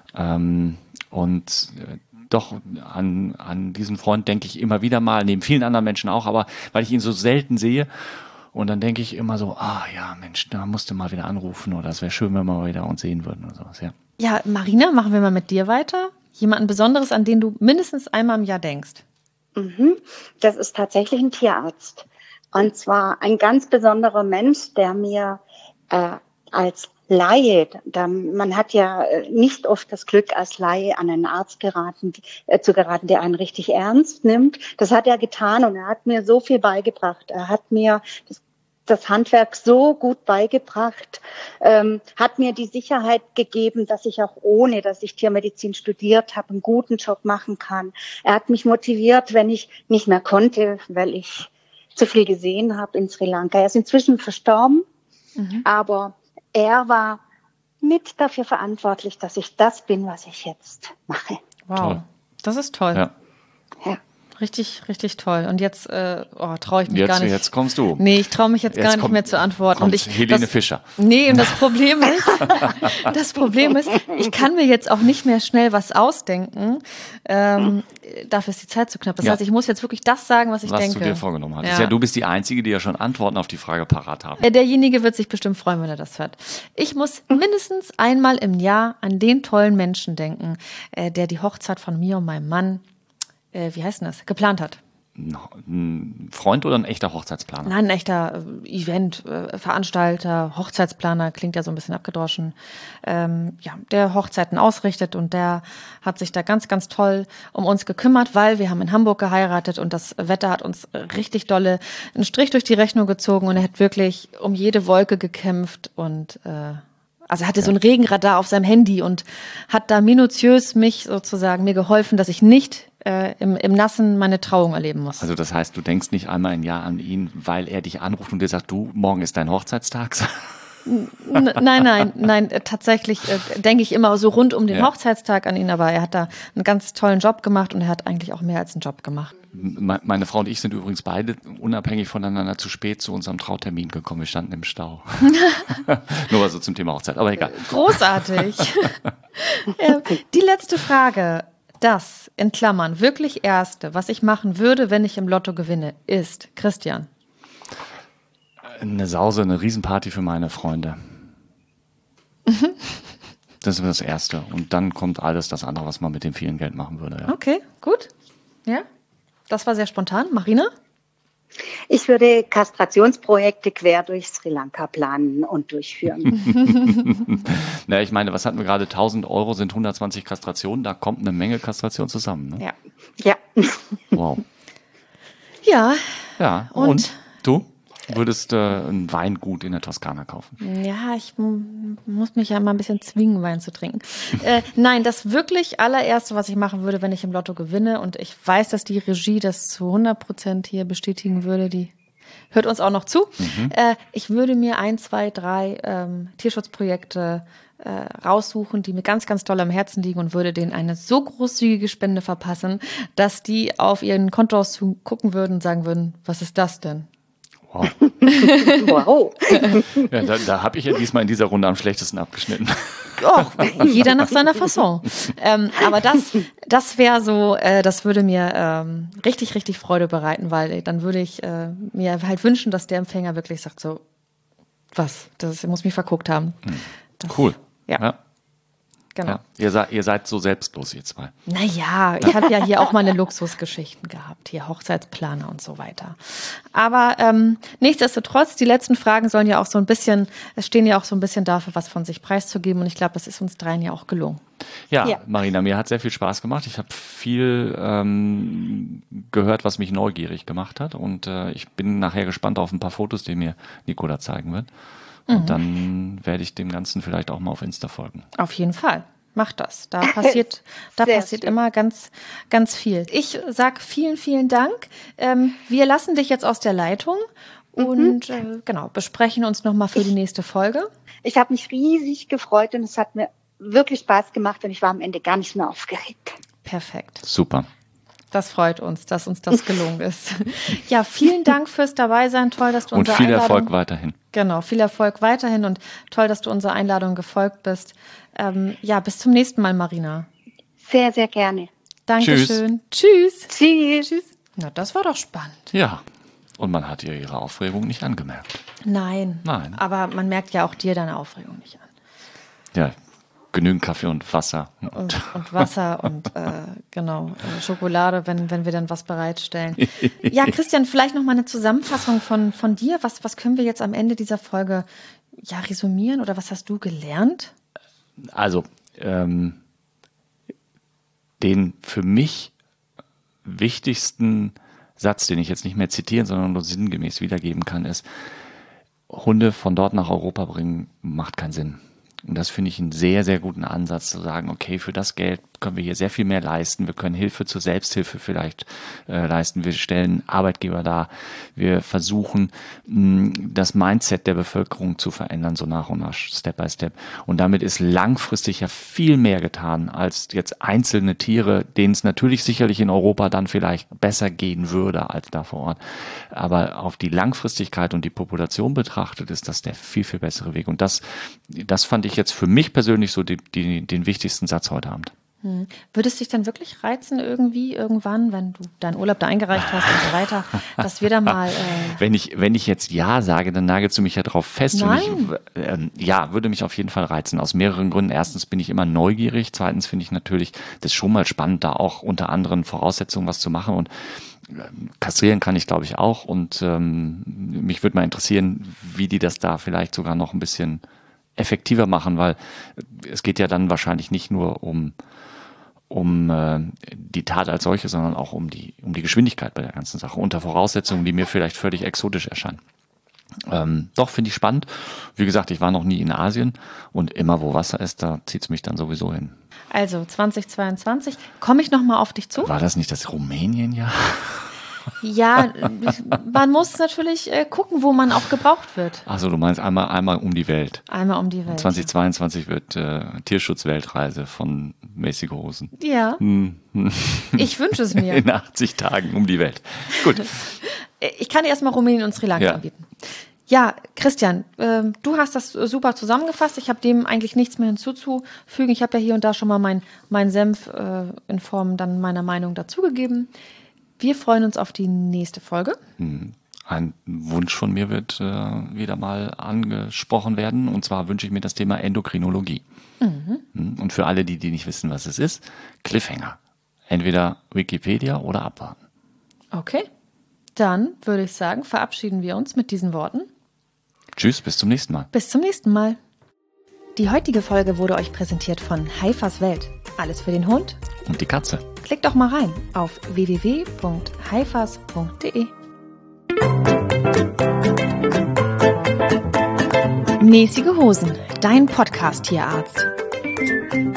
[SPEAKER 2] Ähm, und äh, doch, an, an diesen Freund denke ich immer wieder mal, neben vielen anderen Menschen auch, aber weil ich ihn so selten sehe. Und dann denke ich immer so, ah ja, Mensch, da musst du mal wieder anrufen oder es wäre schön, wenn wir mal wieder uns sehen würden oder sowas, ja.
[SPEAKER 1] Ja, Marina, machen wir mal mit dir weiter. Jemanden Besonderes, an den du mindestens einmal im Jahr denkst.
[SPEAKER 3] Mhm. Das ist tatsächlich ein Tierarzt. Und zwar ein ganz besonderer Mensch, der mir äh, als Laie, da, man hat ja nicht oft das Glück, als Laie an einen Arzt geraten, äh, zu geraten, der einen richtig ernst nimmt. Das hat er getan und er hat mir so viel beigebracht. Er hat mir das, das Handwerk so gut beigebracht, ähm, hat mir die Sicherheit gegeben, dass ich auch ohne, dass ich Tiermedizin studiert habe, einen guten Job machen kann. Er hat mich motiviert, wenn ich nicht mehr konnte, weil ich zu viel gesehen habe in Sri Lanka. Er ist inzwischen verstorben, mhm. aber er war mit dafür verantwortlich, dass ich das bin, was ich jetzt mache.
[SPEAKER 1] Wow,
[SPEAKER 2] Toll.
[SPEAKER 1] Das ist toll.
[SPEAKER 2] Ja.
[SPEAKER 3] Ja.
[SPEAKER 1] Richtig, richtig toll. Und jetzt äh, oh, traue ich mich
[SPEAKER 2] Jetzt,
[SPEAKER 1] gar nicht.
[SPEAKER 2] jetzt kommst du.
[SPEAKER 1] Nee, ich traue mich jetzt,
[SPEAKER 2] Jetzt
[SPEAKER 1] gar nicht
[SPEAKER 2] kommt-
[SPEAKER 1] mehr zu antworten.
[SPEAKER 2] kommt
[SPEAKER 1] Und ich,
[SPEAKER 2] Helene
[SPEAKER 1] das,
[SPEAKER 2] Fischer.
[SPEAKER 1] Nee, und das Problem ist, das Problem ist, ich kann mir jetzt auch nicht mehr schnell was ausdenken. Ähm, dafür ist die Zeit zu knapp. Das
[SPEAKER 2] Ja.
[SPEAKER 1] heißt, ich muss jetzt wirklich das sagen, was ich
[SPEAKER 2] Was
[SPEAKER 1] denke.
[SPEAKER 2] du dir vorgenommen hattest.
[SPEAKER 1] Ja.
[SPEAKER 2] Ja. du bist die Einzige, die ja schon Antworten auf die Frage parat haben.
[SPEAKER 1] Äh, Derjenige wird sich bestimmt freuen, wenn er das hört. Ich muss mindestens einmal im Jahr an den tollen Menschen denken, äh, der die Hochzeit von mir und meinem Mann, äh, wie heißt denn das, geplant hat.
[SPEAKER 2] ein Freund oder ein echter Hochzeitsplaner?
[SPEAKER 1] Nein, ein echter äh, Event, äh, Veranstalter, Hochzeitsplaner, klingt ja so ein bisschen abgedroschen, ähm, ja, der Hochzeiten ausrichtet und der hat sich da ganz, ganz toll um uns gekümmert, weil wir haben in Hamburg geheiratet und das Wetter hat uns richtig dolle einen Strich durch die Rechnung gezogen und er hat wirklich um jede Wolke gekämpft und äh, also er hatte so ein Regenradar auf seinem Handy und hat da minutiös mich sozusagen mir geholfen, dass ich nicht äh, im, im Nassen meine Trauung erleben muss.
[SPEAKER 2] Also das heißt, du denkst nicht einmal im Jahr an ihn, weil er dich anruft und dir sagt, du, morgen ist dein Hochzeitstag?
[SPEAKER 1] N- Nein, nein, nein, äh, tatsächlich äh, denke ich immer so rund um den
[SPEAKER 2] Ja.
[SPEAKER 1] Hochzeitstag an ihn, aber er hat da einen ganz tollen Job gemacht und er hat eigentlich auch mehr als einen Job gemacht.
[SPEAKER 2] Me- Meine Frau und ich sind übrigens beide unabhängig voneinander zu spät zu unserem Trautermin gekommen. Wir standen im Stau. Nur mal so zum Thema Hochzeit, aber egal.
[SPEAKER 1] Großartig. äh, die letzte Frage, das in Klammern wirklich Erste, was ich machen würde, wenn ich im Lotto gewinne, ist, Christian.
[SPEAKER 2] Eine Sause, eine Riesenparty für meine Freunde. Das ist das Erste. Und dann kommt alles das andere, was man mit dem vielen Geld machen würde. Ja.
[SPEAKER 1] Okay, gut. Ja, das war sehr spontan. Marina?
[SPEAKER 3] Ich würde Kastrationsprojekte quer durch Sri Lanka planen und durchführen.
[SPEAKER 2] Na, ich meine, was hatten wir gerade? tausend Euro sind hundertzwanzig Kastrationen. Da kommt eine Menge Kastration zusammen. Ne?
[SPEAKER 1] Ja.
[SPEAKER 3] Ja.
[SPEAKER 2] Wow.
[SPEAKER 1] Ja,
[SPEAKER 2] Ja,
[SPEAKER 1] Und?
[SPEAKER 2] und, du würdest äh, ein Weingut in der Toskana kaufen?
[SPEAKER 1] ja, ich m- muss mich ja mal ein bisschen zwingen, Wein zu trinken. äh, nein, das wirklich allererste, was ich machen würde, wenn ich im Lotto gewinne, und ich weiß, dass die Regie das zu hundert Prozent hier bestätigen würde, die hört uns auch noch zu.
[SPEAKER 2] Mhm.
[SPEAKER 1] Äh, ich würde mir ein, zwei, drei ähm, Tierschutzprojekte äh, raussuchen, die mir ganz, ganz doll am Herzen liegen und würde denen eine so großzügige Spende verpassen, dass die auf ihren Kontoauszug gucken würden und sagen würden, was ist das denn?
[SPEAKER 2] Wow.
[SPEAKER 3] Wow.
[SPEAKER 2] Ja, da da habe ich ja diesmal in dieser Runde am schlechtesten abgeschnitten.
[SPEAKER 1] Och, jeder nach seiner Fasson. Ähm, aber das, das wäre so, äh, das würde mir ähm, richtig, richtig Freude bereiten, weil dann würde ich äh, mir halt wünschen, dass der Empfänger wirklich sagt so, was, das muss mich verguckt haben. Das,
[SPEAKER 2] Cool.
[SPEAKER 1] Ja,
[SPEAKER 2] Ja,
[SPEAKER 1] genau.
[SPEAKER 2] ja. Ihr, seid, ihr seid so selbstlos, ihr zwei.
[SPEAKER 1] Naja, ich habe ja hier auch meine Luxusgeschichten gehabt, hier Hochzeitsplaner und so weiter. Aber ähm, nichtsdestotrotz, die letzten Fragen sollen ja auch so ein bisschen, es stehen ja auch so ein bisschen dafür, was von sich preiszugeben, und ich glaube, das ist uns dreien ja auch gelungen.
[SPEAKER 2] Ja,
[SPEAKER 3] Ja.
[SPEAKER 2] Marina, mir hat sehr viel Spaß gemacht. Ich habe viel ähm, gehört, was mich neugierig gemacht hat. Und äh, ich bin nachher gespannt auf ein paar Fotos, die mir Nicola zeigen wird. Und
[SPEAKER 1] Mhm.
[SPEAKER 2] dann werde ich dem Ganzen vielleicht auch mal auf Insta folgen.
[SPEAKER 1] Auf jeden Fall. Mach das. Da passiert, da
[SPEAKER 3] Sehr
[SPEAKER 1] passiert
[SPEAKER 3] schön.
[SPEAKER 1] immer ganz, ganz viel. Ich sag vielen, vielen Dank. Ähm, wir lassen dich jetzt aus der Leitung und äh, genau, besprechen uns nochmal für die nächste Folge.
[SPEAKER 3] Ich habe mich riesig gefreut und es hat mir wirklich Spaß gemacht und ich war am Ende gar nicht mehr aufgeregt.
[SPEAKER 1] Perfekt.
[SPEAKER 2] Super.
[SPEAKER 1] Das freut uns, dass uns das gelungen ist. Ja, vielen Dank fürs Dabeisein. Toll, dass du
[SPEAKER 2] Und
[SPEAKER 1] unserer
[SPEAKER 2] viel
[SPEAKER 1] Einladung,
[SPEAKER 2] Erfolg weiterhin.
[SPEAKER 1] Genau, viel Erfolg weiterhin und toll, dass du unserer Einladung gefolgt bist. Ähm, ja, bis zum nächsten Mal, Marina.
[SPEAKER 3] Sehr, sehr gerne.
[SPEAKER 1] Dankeschön. Tschüss.
[SPEAKER 3] Tschüss.
[SPEAKER 1] Tschüss. Na, das war doch spannend.
[SPEAKER 2] Ja. Und man hat ihr ihre Aufregung nicht angemerkt.
[SPEAKER 1] Nein.
[SPEAKER 2] Nein.
[SPEAKER 1] Aber man merkt ja auch dir deine Aufregung nicht an.
[SPEAKER 2] Ja, genügend Kaffee und Wasser.
[SPEAKER 1] Und, und Wasser und äh, genau, äh, Schokolade, wenn, wenn wir dann was bereitstellen. Ja, Christian, vielleicht noch mal eine Zusammenfassung von, von dir. Was, was können wir jetzt am Ende dieser Folge ja, resümieren oder was hast du gelernt?
[SPEAKER 2] Also, ähm, den für mich wichtigsten Satz, den ich jetzt nicht mehr zitieren, sondern nur sinngemäß wiedergeben kann, ist, Hunde von dort nach Europa bringen, macht keinen Sinn. Und das finde ich einen sehr, sehr guten Ansatz, zu sagen, okay, für das Geld können wir hier sehr viel mehr leisten. Wir können Hilfe zur Selbsthilfe vielleicht äh, leisten. Wir stellen Arbeitgeber dar. Wir versuchen, mh, das Mindset der Bevölkerung zu verändern, so nach und nach, Step by Step. Und damit ist langfristig ja viel mehr getan, als jetzt einzelne Tiere, denen es natürlich sicherlich in Europa dann vielleicht besser gehen würde als da vor Ort. Aber auf die Langfristigkeit und die Population betrachtet, ist das der viel, viel bessere Weg. Und das, das fand ich jetzt für mich persönlich so die, die, den wichtigsten Satz heute Abend.
[SPEAKER 1] Hm. Würdest dich dann wirklich reizen irgendwie irgendwann, wenn du deinen Urlaub da eingereicht hast und so weiter, dass wir da mal... Äh
[SPEAKER 2] Wenn ich, wenn ich jetzt Ja sage, dann nagelst du mich ja drauf fest.
[SPEAKER 1] Nein.
[SPEAKER 2] Und ich, äh, ja, würde mich auf jeden Fall reizen. Aus mehreren Gründen. Erstens bin ich immer neugierig. Zweitens finde ich natürlich das schon mal spannend, da auch unter anderen Voraussetzungen was zu machen. Und kastrieren kann ich, glaube ich, auch. Und ähm, mich würde mal interessieren, wie die das da vielleicht sogar noch ein bisschen effektiver machen, weil es geht ja dann wahrscheinlich nicht nur um um äh, die Tat als solche, sondern auch um die um die Geschwindigkeit bei der ganzen Sache, unter Voraussetzungen, die mir vielleicht völlig exotisch erscheinen. Ähm, doch, finde ich spannend. Wie gesagt, ich war noch nie in Asien und immer, wo Wasser ist, da zieht es mich dann sowieso hin.
[SPEAKER 1] Also zweitausendzweiundzwanzig, komme ich nochmal auf dich zu?
[SPEAKER 2] War das nicht das Rumänien-Jahr?
[SPEAKER 1] Ja, man muss natürlich äh, gucken, wo man auch gebraucht wird.
[SPEAKER 2] Achso, du meinst einmal, einmal um die Welt.
[SPEAKER 1] Einmal um die Welt.
[SPEAKER 2] zweitausendzweiundzwanzig wird äh, Tierschutzweltreise von mäßige Hosen.
[SPEAKER 1] Ja,
[SPEAKER 2] Hm.
[SPEAKER 1] ich wünsche es mir.
[SPEAKER 2] In achtzig Tagen um die Welt. Gut.
[SPEAKER 1] Ich kann dir erstmal Rumänien und Sri Lanka
[SPEAKER 2] Ja.
[SPEAKER 1] anbieten. Ja, Christian, äh, du hast das super zusammengefasst. Ich habe dem eigentlich nichts mehr hinzuzufügen. Ich habe ja hier und da schon mal mein, mein Senf äh, in Form dann meiner Meinung dazugegeben. Wir freuen uns auf die nächste Folge.
[SPEAKER 2] Ein Wunsch von mir wird äh, wieder mal angesprochen werden. Und zwar wünsche ich mir das Thema Endokrinologie. Mhm. Und für alle, die, die nicht wissen, was es ist, Cliffhanger. Entweder Wikipedia oder abwarten.
[SPEAKER 1] Okay, dann würde ich sagen, verabschieden wir uns mit diesen Worten.
[SPEAKER 2] Tschüss, bis zum nächsten Mal.
[SPEAKER 1] Bis zum nächsten Mal. Die heutige Folge wurde euch präsentiert von Haifas Welt. Alles für den Hund.
[SPEAKER 2] Und die Katze.
[SPEAKER 1] Klickt doch mal rein auf w w w punkt haifas punkt de. Mäßige Hosen, dein Podcast-Tierarzt.